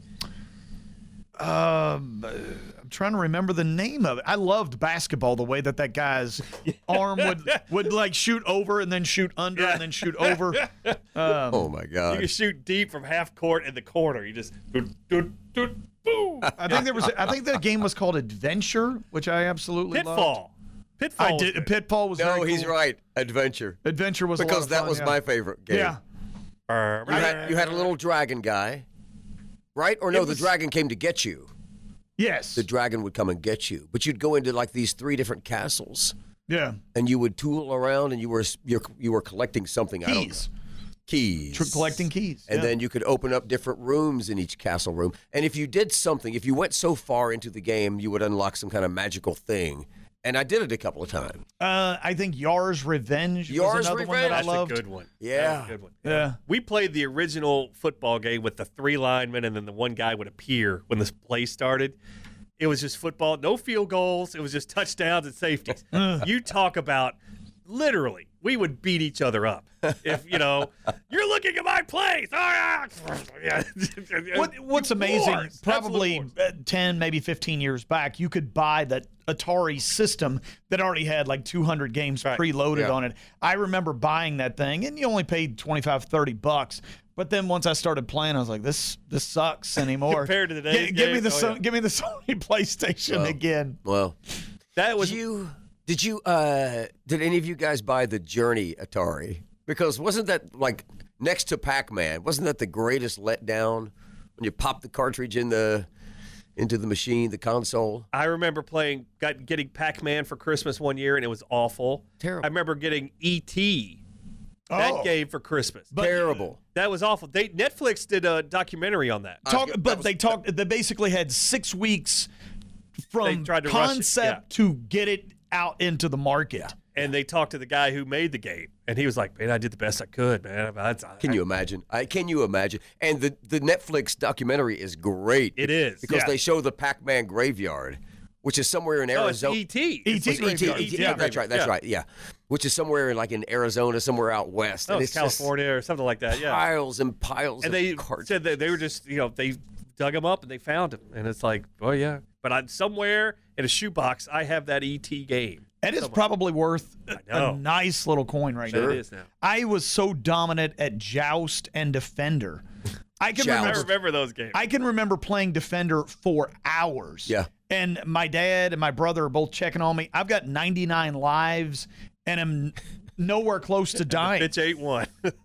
I'm trying to remember the name of it. I loved basketball, the way that guy's arm would like shoot over and then shoot under and then shoot over. Oh my You God. can shoot deep from half court in the corner. You just boom. I think the game was called Adventure, which I absolutely loved. Pitfall. Pitfall. I was did. good. Pitfall was No, very he's cool. right. Adventure. Adventure was a lot Because of that fun, was yeah. my favorite game. Yeah. You had a little dragon guy, right? Or no, the dragon came to get you. Yes. The dragon would come and get you. But you'd go into like these 3 different castles, Yeah. and you would tool around, and you were collecting something. I don't know. Keys. Keys. Collecting keys. And yeah. then you could open up different rooms in each castle room. And if you did something, if you went so far into the game, you would unlock some kind of magical thing. And I did it a couple of times. I think Yar's Revenge Yar's was another one that I Revenge. That's loved. a good one. Yeah. That's a good one. Yeah. We played the original football game with the 3 linemen, and then the one guy would appear when the play started. It was just football, no field goals. It was just touchdowns and safeties. You talk about literally we would beat each other up. If, you're looking at my plays. What's amazing, probably 10, maybe 15 years back, you could buy that Atari system that already had like 200 games preloaded on it. I remember buying that thing, and you only paid $25, $30. But then once I started playing, I was like, this sucks anymore. Compared to today's give me games, give me the Sony PlayStation again. Well, that was did any of you guys buy the Journey Atari? Because wasn't that like next to Pac-Man? Wasn't that the greatest letdown when you pop the cartridge into the machine, the console? I remember getting Pac-Man for Christmas one year, and it was awful. Terrible. I remember getting E.T. That game for Christmas. Terrible. That was awful. Netflix did a documentary on that. They basically had 6 weeks from tried to concept to get it out into the market. Yeah. And they talked to the guy who made the game, and he was like, "Man, I did the best I could, man." Can you imagine? Can you imagine? And the Netflix documentary is great. It is. Because they show the Pac-Man graveyard, which is somewhere in Arizona. It's E.T. E.T. That's right. Yeah. Which is somewhere in Arizona, somewhere out west. And it's California or something like that. Yeah. Piles and piles and of cards. Said that they were just, they dug him up and they found him. And it's like, oh, yeah. But somewhere in a shoebox, I have that E.T. game. And it's probably worth a nice little coin right now. It is now. I was so dominant at Joust and Defender. I remember those games. I can remember playing Defender for hours. Yeah. And my dad and my brother are both checking on me. I've got 99 lives, and I'm nowhere close to dying. Bitch ate one. But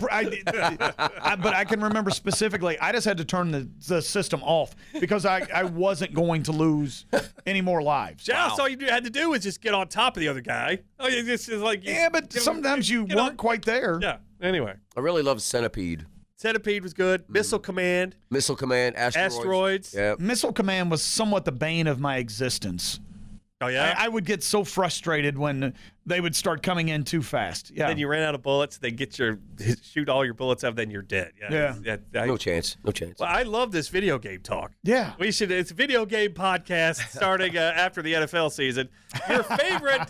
I can remember specifically, I just had to turn the system off because I wasn't going to lose any more lives. Joust, all you had to do was just get on top of the other guy. Oh, it's like but sometimes you weren't quite there. Yeah. Anyway, I really love Centipede. Centipede was good. Missile Command, Asteroids. Yeah. Missile Command was somewhat the bane of my existence. Oh, yeah? I would get so frustrated when they would start coming in too fast. Yeah. Then you ran out of bullets. They shoot all your bullets out, then you're dead. Yeah. No chance. Well, I love this video game talk. Yeah. It's a video game podcast starting after the NFL season. Your favorite,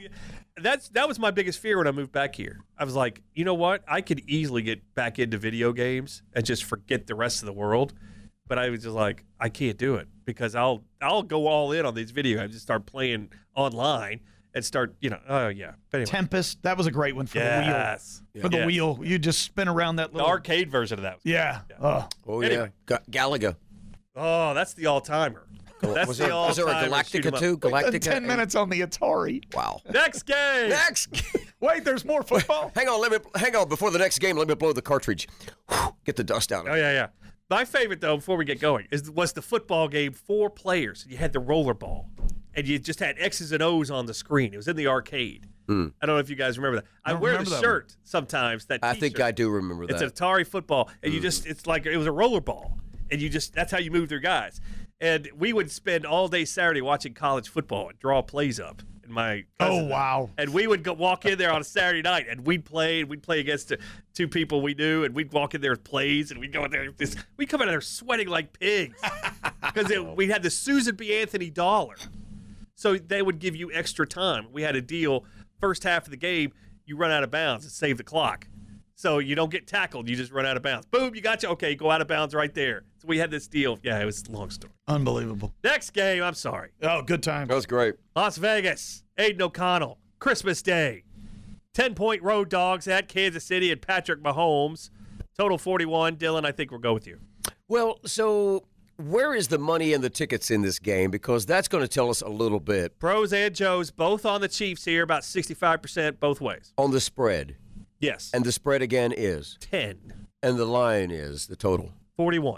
that was my biggest fear when I moved back here. I was like, you know what? I could easily get back into video games and just forget the rest of the world. But I was just like, I can't do it because I'll go all in on these video games and start playing online and start, oh, yeah. But anyway. Tempest, that was a great one for the wheel. For the wheel, you just spin around that little... The arcade version of that. Yeah. Anyway. Galaga. Oh, that's the all-timer. Was there a Galactica too? Galactica. 10 minutes on the Atari. Wow. Next game. Wait, there's more football? Hang on. Before the next game, let me blow the cartridge. Get the dust out of it. Oh, yeah. My favorite, though, before we get going, was the football game, 4 players. You had the rollerball, and you just had X's and O's on the screen. It was in the arcade. I don't know if you guys remember that. I wear the shirt sometimes. I think I do remember that. It's an Atari football, and it's like it was a rollerball, and that's how you move through guys. And we would spend all day Saturday watching college football and draw plays up. Wow. And we would walk in there on a Saturday night, and we'd play against 2 people we knew, and we'd walk in there with plays, and we'd go in there we'd come in there sweating like pigs because we had the Susan B. Anthony dollar. So they would give you extra time. We had a deal, first half of the game, you run out of bounds and save the clock. So you don't get tackled, you just run out of bounds. Boom, you got you. Okay, go out of bounds right there. So we had this deal. Yeah, it was a long story. Unbelievable. Next game, I'm sorry. Oh, good time. That was great. Las Vegas, Aiden O'Connell, Christmas Day. 10-point road dogs at Kansas City and Patrick Mahomes. Total 41. Dylan, I think we'll go with you. Well, so where is the money and the tickets in this game? Because that's going to tell us a little bit. Pros and Joes, both on the Chiefs here, about 65% both ways. On the spread. Yes. And the spread again is? 10. And the line is the total? 41.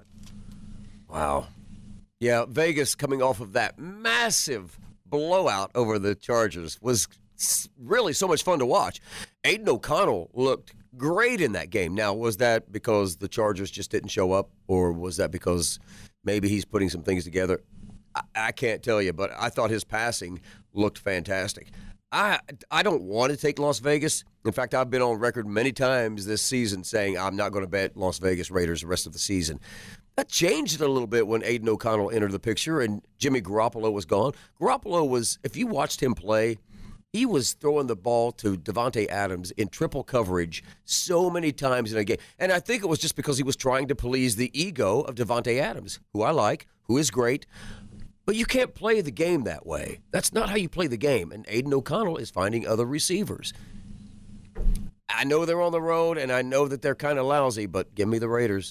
Wow. Yeah, Vegas coming off of that massive blowout over the Chargers was really so much fun to watch. Aiden O'Connell looked great in that game. Now, was that because the Chargers just didn't show up, or was that because maybe he's putting some things together? I can't tell you, but I thought his passing looked fantastic. I don't want to take Las Vegas. In fact, I've been on record many times this season saying I'm not going to bet Las Vegas Raiders the rest of the season. That changed a little bit when Aiden O'Connell entered the picture and Jimmy Garoppolo was gone. Garoppolo was, if you watched him play, He was throwing the ball to Davante Adams in triple coverage so many times in a game. And I think it was just because he was trying to please the ego of Davante Adams, who I like, who is great. But you can't play the game that way. That's not how you play the game. And Aiden O'Connell is finding other receivers. I know they're on the road, and I know that they're kind of lousy, but give me the Raiders.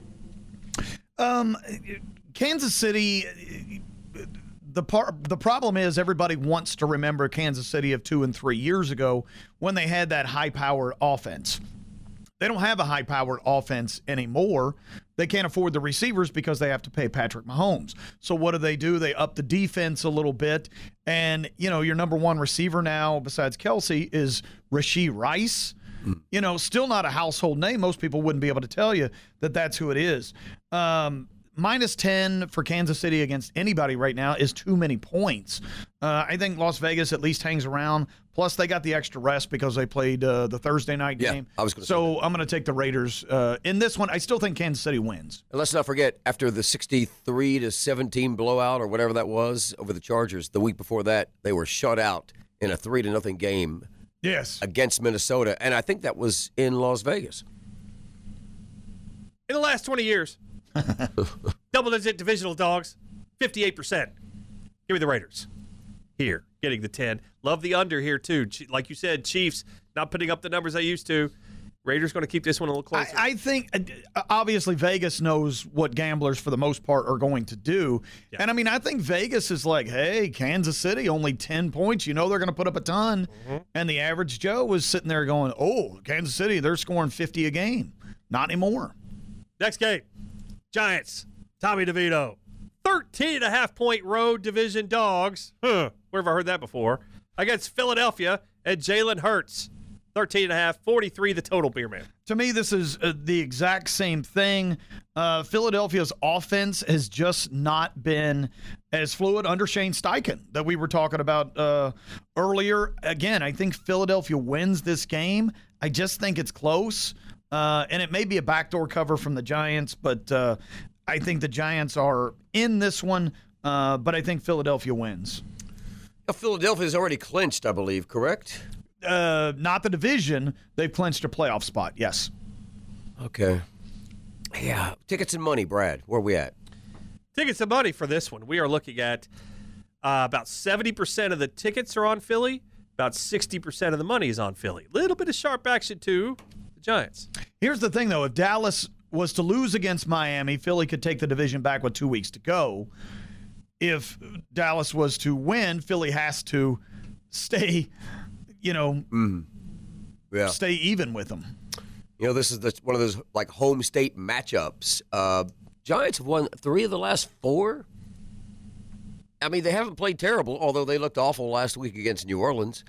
Kansas City, the problem is everybody wants to remember Kansas City of 2 and 3 years ago when they had that high-powered offense. They don't have a high-powered offense anymore. They can't afford the receivers because they have to pay Patrick Mahomes. So what do? They up the defense a little bit. And, your number one receiver now, besides Kelsey, is Rashee Rice. Still not a household name. Most people wouldn't be able to tell you that that's who it is. Minus 10 for Kansas City against anybody right now is too many points. I think Las Vegas at least hangs around. Plus, they got the extra rest because they played the Thursday night game. I was going to say that. I'm going to take the Raiders. In this one, I still think Kansas City wins. And let's not forget, after the 63-17 blowout or whatever that was over the Chargers, the week before that, they were shut out in a 3-0 game. Yes. Against Minnesota. And I think that was in Las Vegas. In the last 20 years. Double-digit divisional dogs, 58%. Give me the Raiders. Here, getting the 10. Love the under here, too. Like you said, Chiefs not putting up the numbers they used to. Raiders going to keep this one a little closer. I think, obviously, Vegas knows what gamblers, for the most part, are going to do. Yeah. And, I think Vegas is like, hey, Kansas City, only 10 points. They're going to put up a ton. Mm-hmm. And the average Joe was sitting there going, oh, Kansas City, they're scoring 50 a game. Not anymore. Next game, Giants, Tommy DeVito. 13.5-point road division dogs. Where have I heard that before? Against Philadelphia and Jalen Hurts. 13.5, 43 the total, Beer Man. To me, this is the exact same thing. Philadelphia's offense has just not been as fluid under Shane Steichen that we were talking about earlier. Again, I think Philadelphia wins this game. I just think it's close. And it may be a backdoor cover from the Giants, but I think the Giants are in this one. But I think Philadelphia wins. Philadelphia's already clinched, I believe, correct? Not the division. They've clinched a playoff spot, yes. Okay. Yeah. Tickets and money, Brad. Where are we at? Tickets and money for this one. We are looking at about 70% of the tickets are on Philly. About 60% of the money is on Philly. Little bit of sharp action, too. The Giants. Here's the thing, though. If Dallas was to lose against Miami, Philly could take the division back with 2 weeks to go. If Dallas was to win, Philly has to stay stay even with them. This is one of those like home state matchups. Giants have won 3 of the last 4. They haven't played terrible, although they looked awful last week against New Orleans.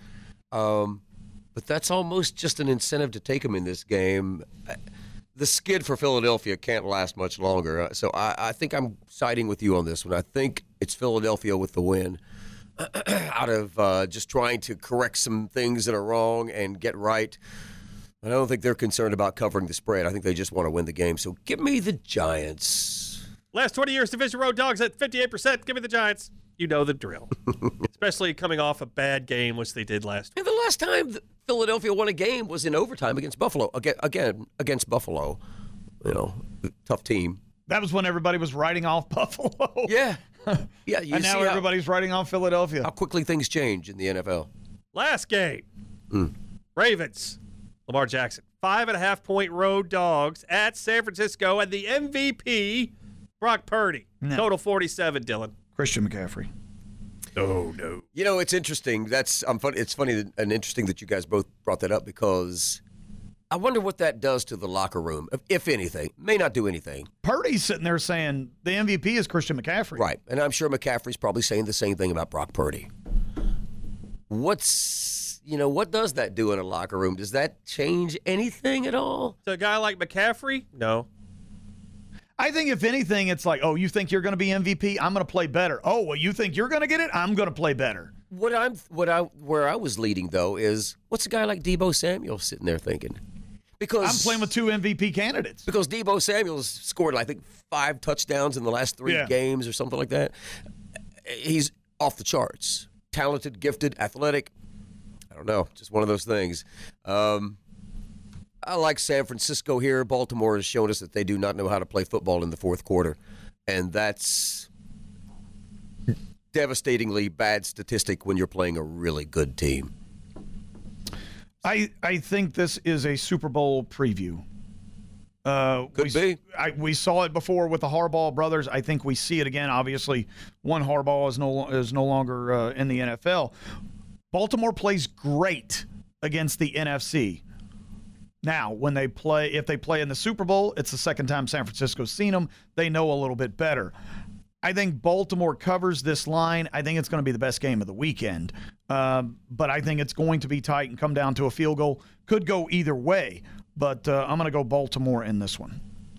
But that's almost just an incentive to take them in this game. The skid for Philadelphia can't last much longer. So I think I'm siding with you on this one. I think it's Philadelphia with the win. Out of just trying to correct some things that are wrong and get right. I don't think they're concerned about covering the spread. I think they just want to win the game. So give me the Giants. Last 20 years, Division Road Dogs at 58%. Give me the Giants. You know the drill. Especially coming off a bad game, which they did last week. And the last time Philadelphia won a game was in overtime against Buffalo. Again, against Buffalo. Tough team. That was when everybody was writing off Buffalo. Yeah. Yeah, and now everybody's writing off Philadelphia. How quickly things change in the NFL. Last game. Ravens. Lamar Jackson. 5.5-point road dogs at San Francisco, and the MVP, Brock Purdy. No. Total 47, Dylan. Christian McCaffrey. Oh, no. It's interesting. It's funny and interesting that you guys both brought that up because I wonder what that does to the locker room, if anything. May not do anything. Purdy's sitting there saying the MVP is Christian McCaffrey. Right, and I'm sure McCaffrey's probably saying the same thing about Brock Purdy. What does that do in a locker room? Does that change anything at all? To a guy like McCaffrey? No. I think if anything, it's like, oh, you think you're going to be MVP? I'm going to play better. Oh, well, you think you're going to get it? I'm going to play better. Where I was leading though is what's a guy like Deebo Samuel sitting there thinking? Because I'm playing with 2 MVP candidates. Because Deebo Samuel's scored, I think, 5 touchdowns in the last 3 games or something like that. He's off the charts. Talented, gifted, athletic. don't know. Just one of those things. I like San Francisco here. Baltimore has shown us that they do not know how to play football in the fourth quarter, and that's devastatingly bad statistic when you're playing a really good team. I think this is a Super Bowl preview. Could be. We saw it before with the Harbaugh brothers. I think we see it again. Obviously, one Harbaugh is no longer in the NFL. Baltimore plays great against the NFC. Now, if they play in the Super Bowl, it's the second time San Francisco's seen them. They know a little bit better. I think Baltimore covers this line. I think it's going to be the best game of the weekend. But I think it's going to be tight and come down to a field goal. Could go either way, but I'm going to go Baltimore in this one.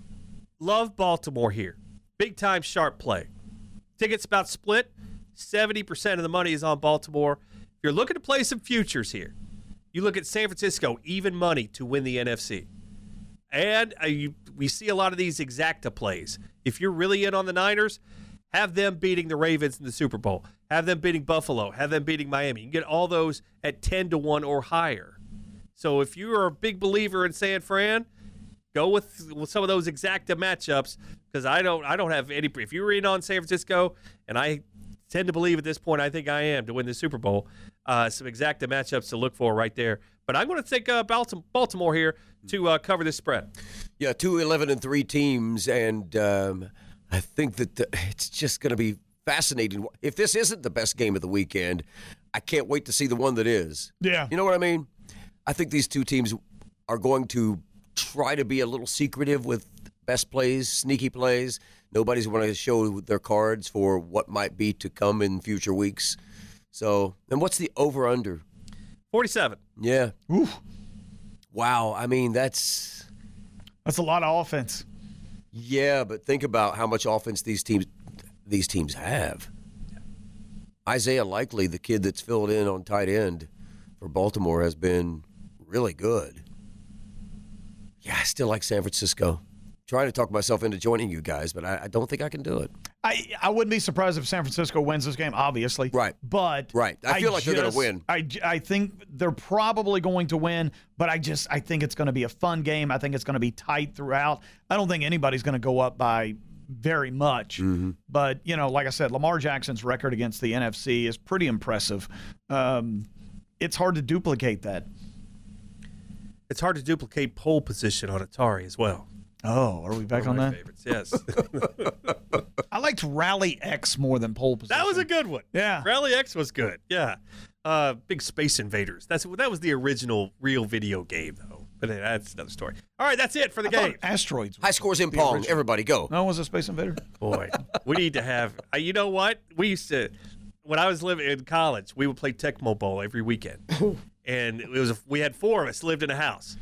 Love Baltimore here. Big-time sharp play. Tickets about split. 70% of the money is on Baltimore. If you're looking to play some futures here, you look at San Francisco, even money to win the NFC. And we see a lot of these exacta plays. If you're really in on the Niners, have them beating the Ravens in the Super Bowl. Have them beating Buffalo. Have them beating Miami. You can get all those at 10-1 or higher. So if you are a big believer in San Fran, go with some of those exacta matchups, because I don't have any. If you're in on San Francisco, and I tend to believe at this point, I think I am, to win the Super Bowl, some exacta matchups to look for right there. But I'm going to take Baltimore here to cover this spread. Yeah, 2-11-3 teams, and I think that it's just going to be fascinating. If this isn't the best game of the weekend, I can't wait to see the one that is. Yeah. You know what I mean? I think these two teams are going to try to be a little secretive with best plays, sneaky plays. Nobody's going to show their cards for what might be to come in future weeks. So, and what's the over-under? 47. Yeah. Oof. Wow. I mean, that's a lot of offense. Yeah, but think about how much offense these teams have. Isaiah Likely, the kid that's filled in on tight end for Baltimore, has been really good. Yeah, I still like San Francisco. Trying to talk myself into joining you guys, but I don't think I can do it. I wouldn't be surprised if San Francisco wins this game, obviously. Right. But I feel like they're going to win. I think they're probably going to win, but I think it's going to be a fun game. I think it's going to be tight throughout. I don't think anybody's going to go up by very much. Mm-hmm. But, like I said, Lamar Jackson's record against the NFC is pretty impressive. It's hard to duplicate that. It's hard to duplicate pole position on Atari as well. Oh, are we back on that? Favorites, yes. I liked Rally X more than pole position. That was a good one. Yeah. Rally X was good. Yeah. Big Space Invaders. That was the original real video game, though. But that's another story. All right, that's it for the game. Asteroids. High scores in Pong. Original. Everybody go. No, it was a Space Invader. Boy, we need to have. You know what? We used to, when I was living in college, we would play Tecmo Bowl every weekend. And we had 4 of us lived in a house.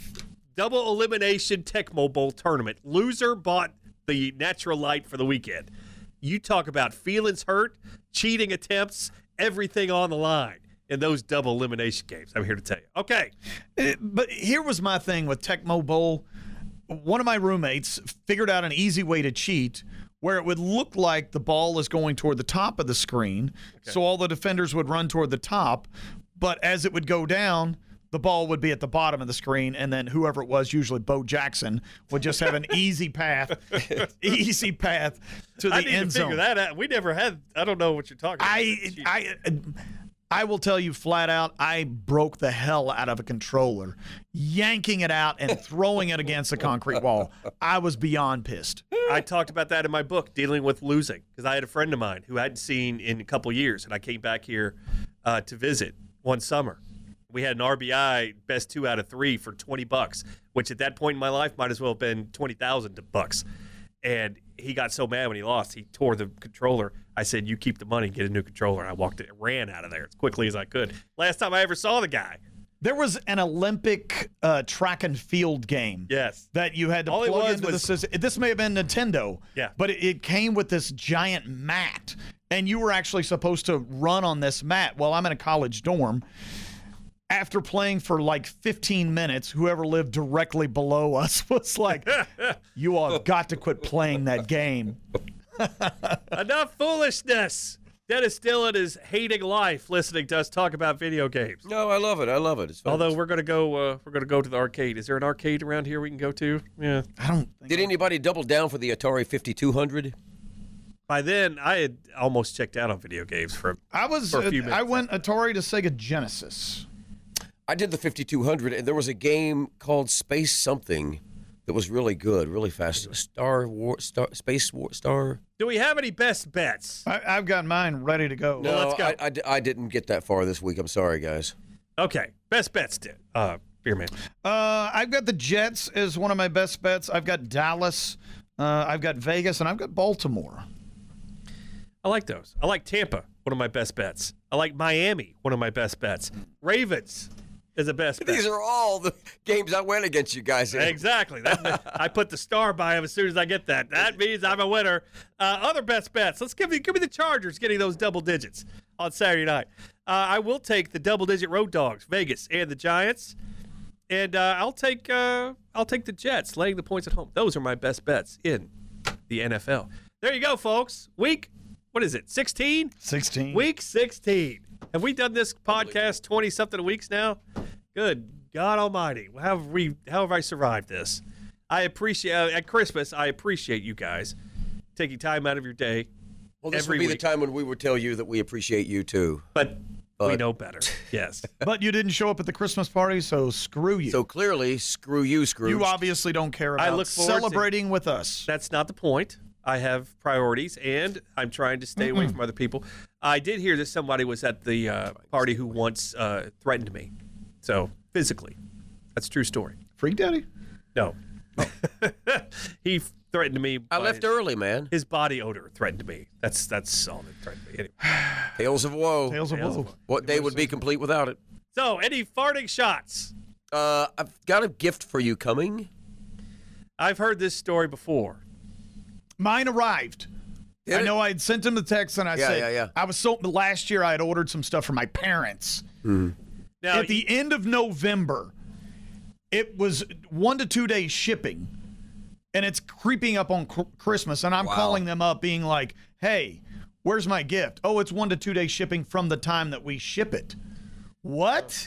Double elimination Tecmo Bowl tournament. Loser bought the natural light for the weekend. You talk about feelings hurt, cheating attempts, everything on the line in those double elimination games. I'm here to tell you. Okay. But here was my thing with Tecmo Bowl. One of my roommates figured out an easy way to cheat where it would look like the ball is going toward the top of the screen, so all the defenders would run toward the top, but as it would go down, the ball would be at the bottom of the screen, and then whoever it was, usually Bo Jackson, would just have an easy path to the end zone. I need to figure that out. We never had. I don't know what you're talking about. I will tell you flat out, I broke the hell out of a controller, yanking it out and throwing it against a concrete wall. I was beyond pissed. I talked about that in my book, Dealing with Losing, because I had a friend of mine who I hadn't seen in a couple years, and I came back here to visit one summer. We had an RBI best 2 out of 3 for $20, which at that point in my life might as well have been $20,000. And he got so mad when he lost, he tore the controller. I said, "You keep the money, get a new controller." I ran out of there as quickly as I could. Last time I ever saw the guy. There was an Olympic track and field game. Yes. That you had to plug into the system. This may have been Nintendo. Yeah. But it came with this giant mat, and you were actually supposed to run on this mat. Well, I'm in a college dorm. After playing for like 15 minutes, whoever lived directly below us was like, "You all have got to quit playing that game." Enough foolishness. Dennis Dillon is hating life listening to us talk about video games. No, I love it. I love it. It's fun. Although we're gonna go to the arcade. Is there an arcade around here we can go to? Yeah. I don't think Did anybody double down for the Atari 5200? By then, I had almost checked out on video games for a few minutes. I went Atari to Sega Genesis. I did the 5200, and there was a game called Space Something that was really good, really fast. Space War. Do we have any best bets? I've got mine ready to go. No, let's go. I didn't get that far this week. I'm sorry, guys. Okay, best bets, Beerman. I've got the Jets as one of my best bets. I've got Dallas. I've got Vegas, and I've got Baltimore. I like those. I like Tampa, one of my best bets. I like Miami, one of my best bets. Ravens is a best bet. These are all the games I went against you guys in. Exactly. I put the star by him as soon as I get that. That means I'm a winner. Other best bets. Let's give me the Chargers getting those double digits on Saturday night. I will take the double-digit road dogs, Vegas and the Giants, and I'll take the Jets laying the points at home. Those are my best bets in the NFL. There you go, folks. What is it? 16? 16. Week 16. Have we done this podcast 20-something weeks now? Good God Almighty. How have I survived this? I appreciate, at Christmas, I appreciate you guys taking time out of your day. Well, this would be the time when we would tell you that we appreciate you, too. But we know better. Yes. But you didn't show up at the Christmas party, so screw you. So clearly, screw you, Scrooge. You obviously don't care about look forward celebrating with us. That's not the point. I have priorities, and I'm trying to stay away from other people. I did hear that somebody was at the party who once threatened me. So, physically. That's a true story. Freak Daddy? No. He threatened me. I left early, man. His body odor threatened me. That's all that threatened me. Anyway. Tales of woe. Tales of woe. What day would be complete without it? So, any farting shots? I've got a gift for you coming. I've heard this story before. Mine arrived. Did I it? know I had sent him the text, and I said, yeah. I was so last year I had ordered some stuff for my parents. Now, At the end of November, it was 1 to 2 days shipping, and it's creeping up on Christmas, and I'm calling them up being like, hey, where's my gift? Oh, it's 1 to 2 days shipping from the time that we ship it. What?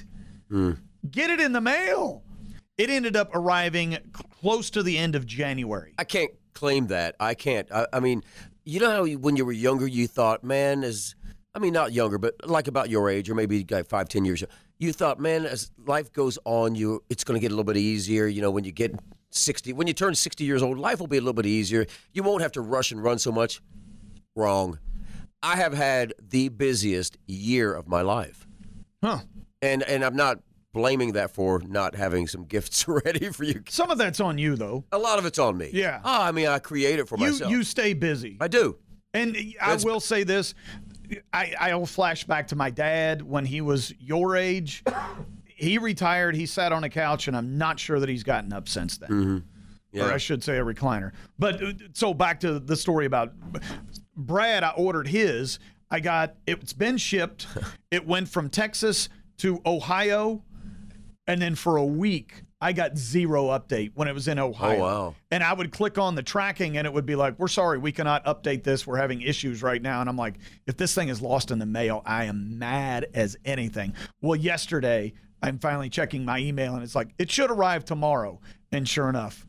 Get it in the mail. It ended up arriving close to the end of January. I can't claim that. I can't. I mean, you know how when you were younger, you thought, man, not younger, but like about your age, or maybe like 5-10 years, you thought, man, as life goes on, it's going to get a little bit easier. You know, when you get 60, when you turn 60 years old, life will be a little bit easier. You won't have to rush and run so much. Wrong. I have had the busiest year of my life. Huh. And I'm not blaming that for not having some gifts ready for you. Some of that's on you, though. A lot of it's on me. Yeah. I mean, I create it for myself. You stay busy. I do. And I will say this. I'll flash back to my dad when he was your age. He retired. He sat on a couch, and I'm not sure that he's gotten up since then. Mm-hmm. Yeah. Or I should say a recliner. But so back to the story about Brad, I ordered his. It's been shipped. It went from Texas to Ohio. And then for a week, I got zero update when it was in Ohio. Oh, wow. And I would click on the tracking, and it would be like, we're sorry, we cannot update this. We're having issues right now. And I'm like, if this thing is lost in the mail, I am mad as anything. Well, yesterday, I'm finally checking my email, and it's like, it should arrive tomorrow. And sure enough.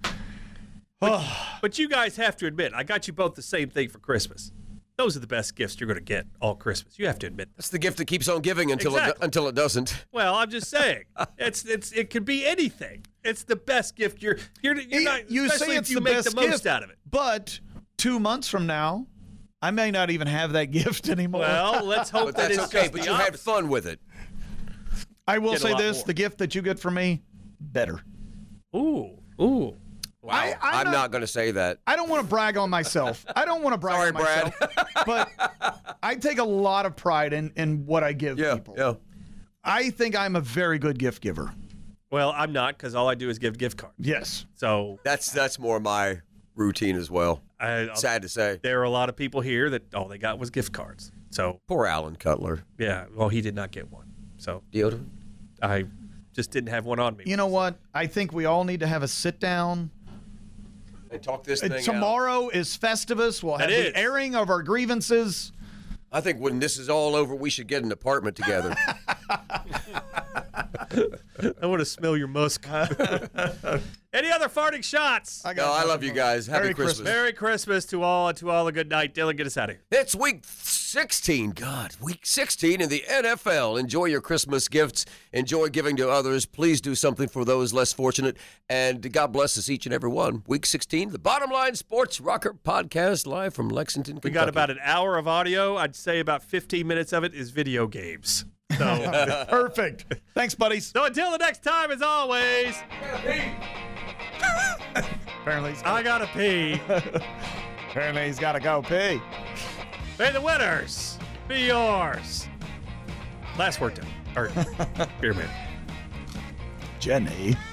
But you guys have to admit, I got you both the same thing for Christmas. Those are the best gifts you're going to get all Christmas. You have to admit. That's the gift that keeps on giving until it doesn't. Well, I'm just saying, it could be anything. It's the best gift. You're not. You especially say it's if you the make best the most gift, out of it. But 2 months from now, I may not even have that gift anymore. Well, let's hope But that that's it's okay. just But the you had opposite. fun with it. I will Get a say lot this: more. the gift that you get from me, better. Ooh. Wow. I'm not going to say that. I don't want to brag on myself. Sorry, Brad. But I take a lot of pride in what I give people. Yeah. I think I'm a very good gift giver. Well, I'm not, because all I do is give gift cards. Yes. So That's more my routine as well. Sad to say. there are a lot of people here that all they got was gift cards. So Poor Alan Cutler. yeah, well, he did not get one. So Deodorant? I just didn't have one on me. You know what? I think we all need to have a sit down. And talk this thing out. Tomorrow is Festivus. We'll have It is. the airing of our grievances. I think when this is all over, we should get an apartment together. I want to smell your musk. Any other farting shots? I love you guys. Happy Christmas. Merry Christmas to all, and to all a good night. Dylan, get us out of here. It's week 16. God, week 16 in the NFL. Enjoy your Christmas gifts. Enjoy giving to others. Please do something for those less fortunate. And God bless us each and every one. Week 16, the Bottom Line Sports Rocker Podcast, live from Lexington, Kentucky. We got about an hour of audio. I'd say about 15 minutes of it is video games. So Perfect. Thanks, buddies. So until the next time, as always, Apparently I gotta pee. Apparently he's got to go pee. May the winners be yours. Last word, Tim. Or Beer Man. Jenny.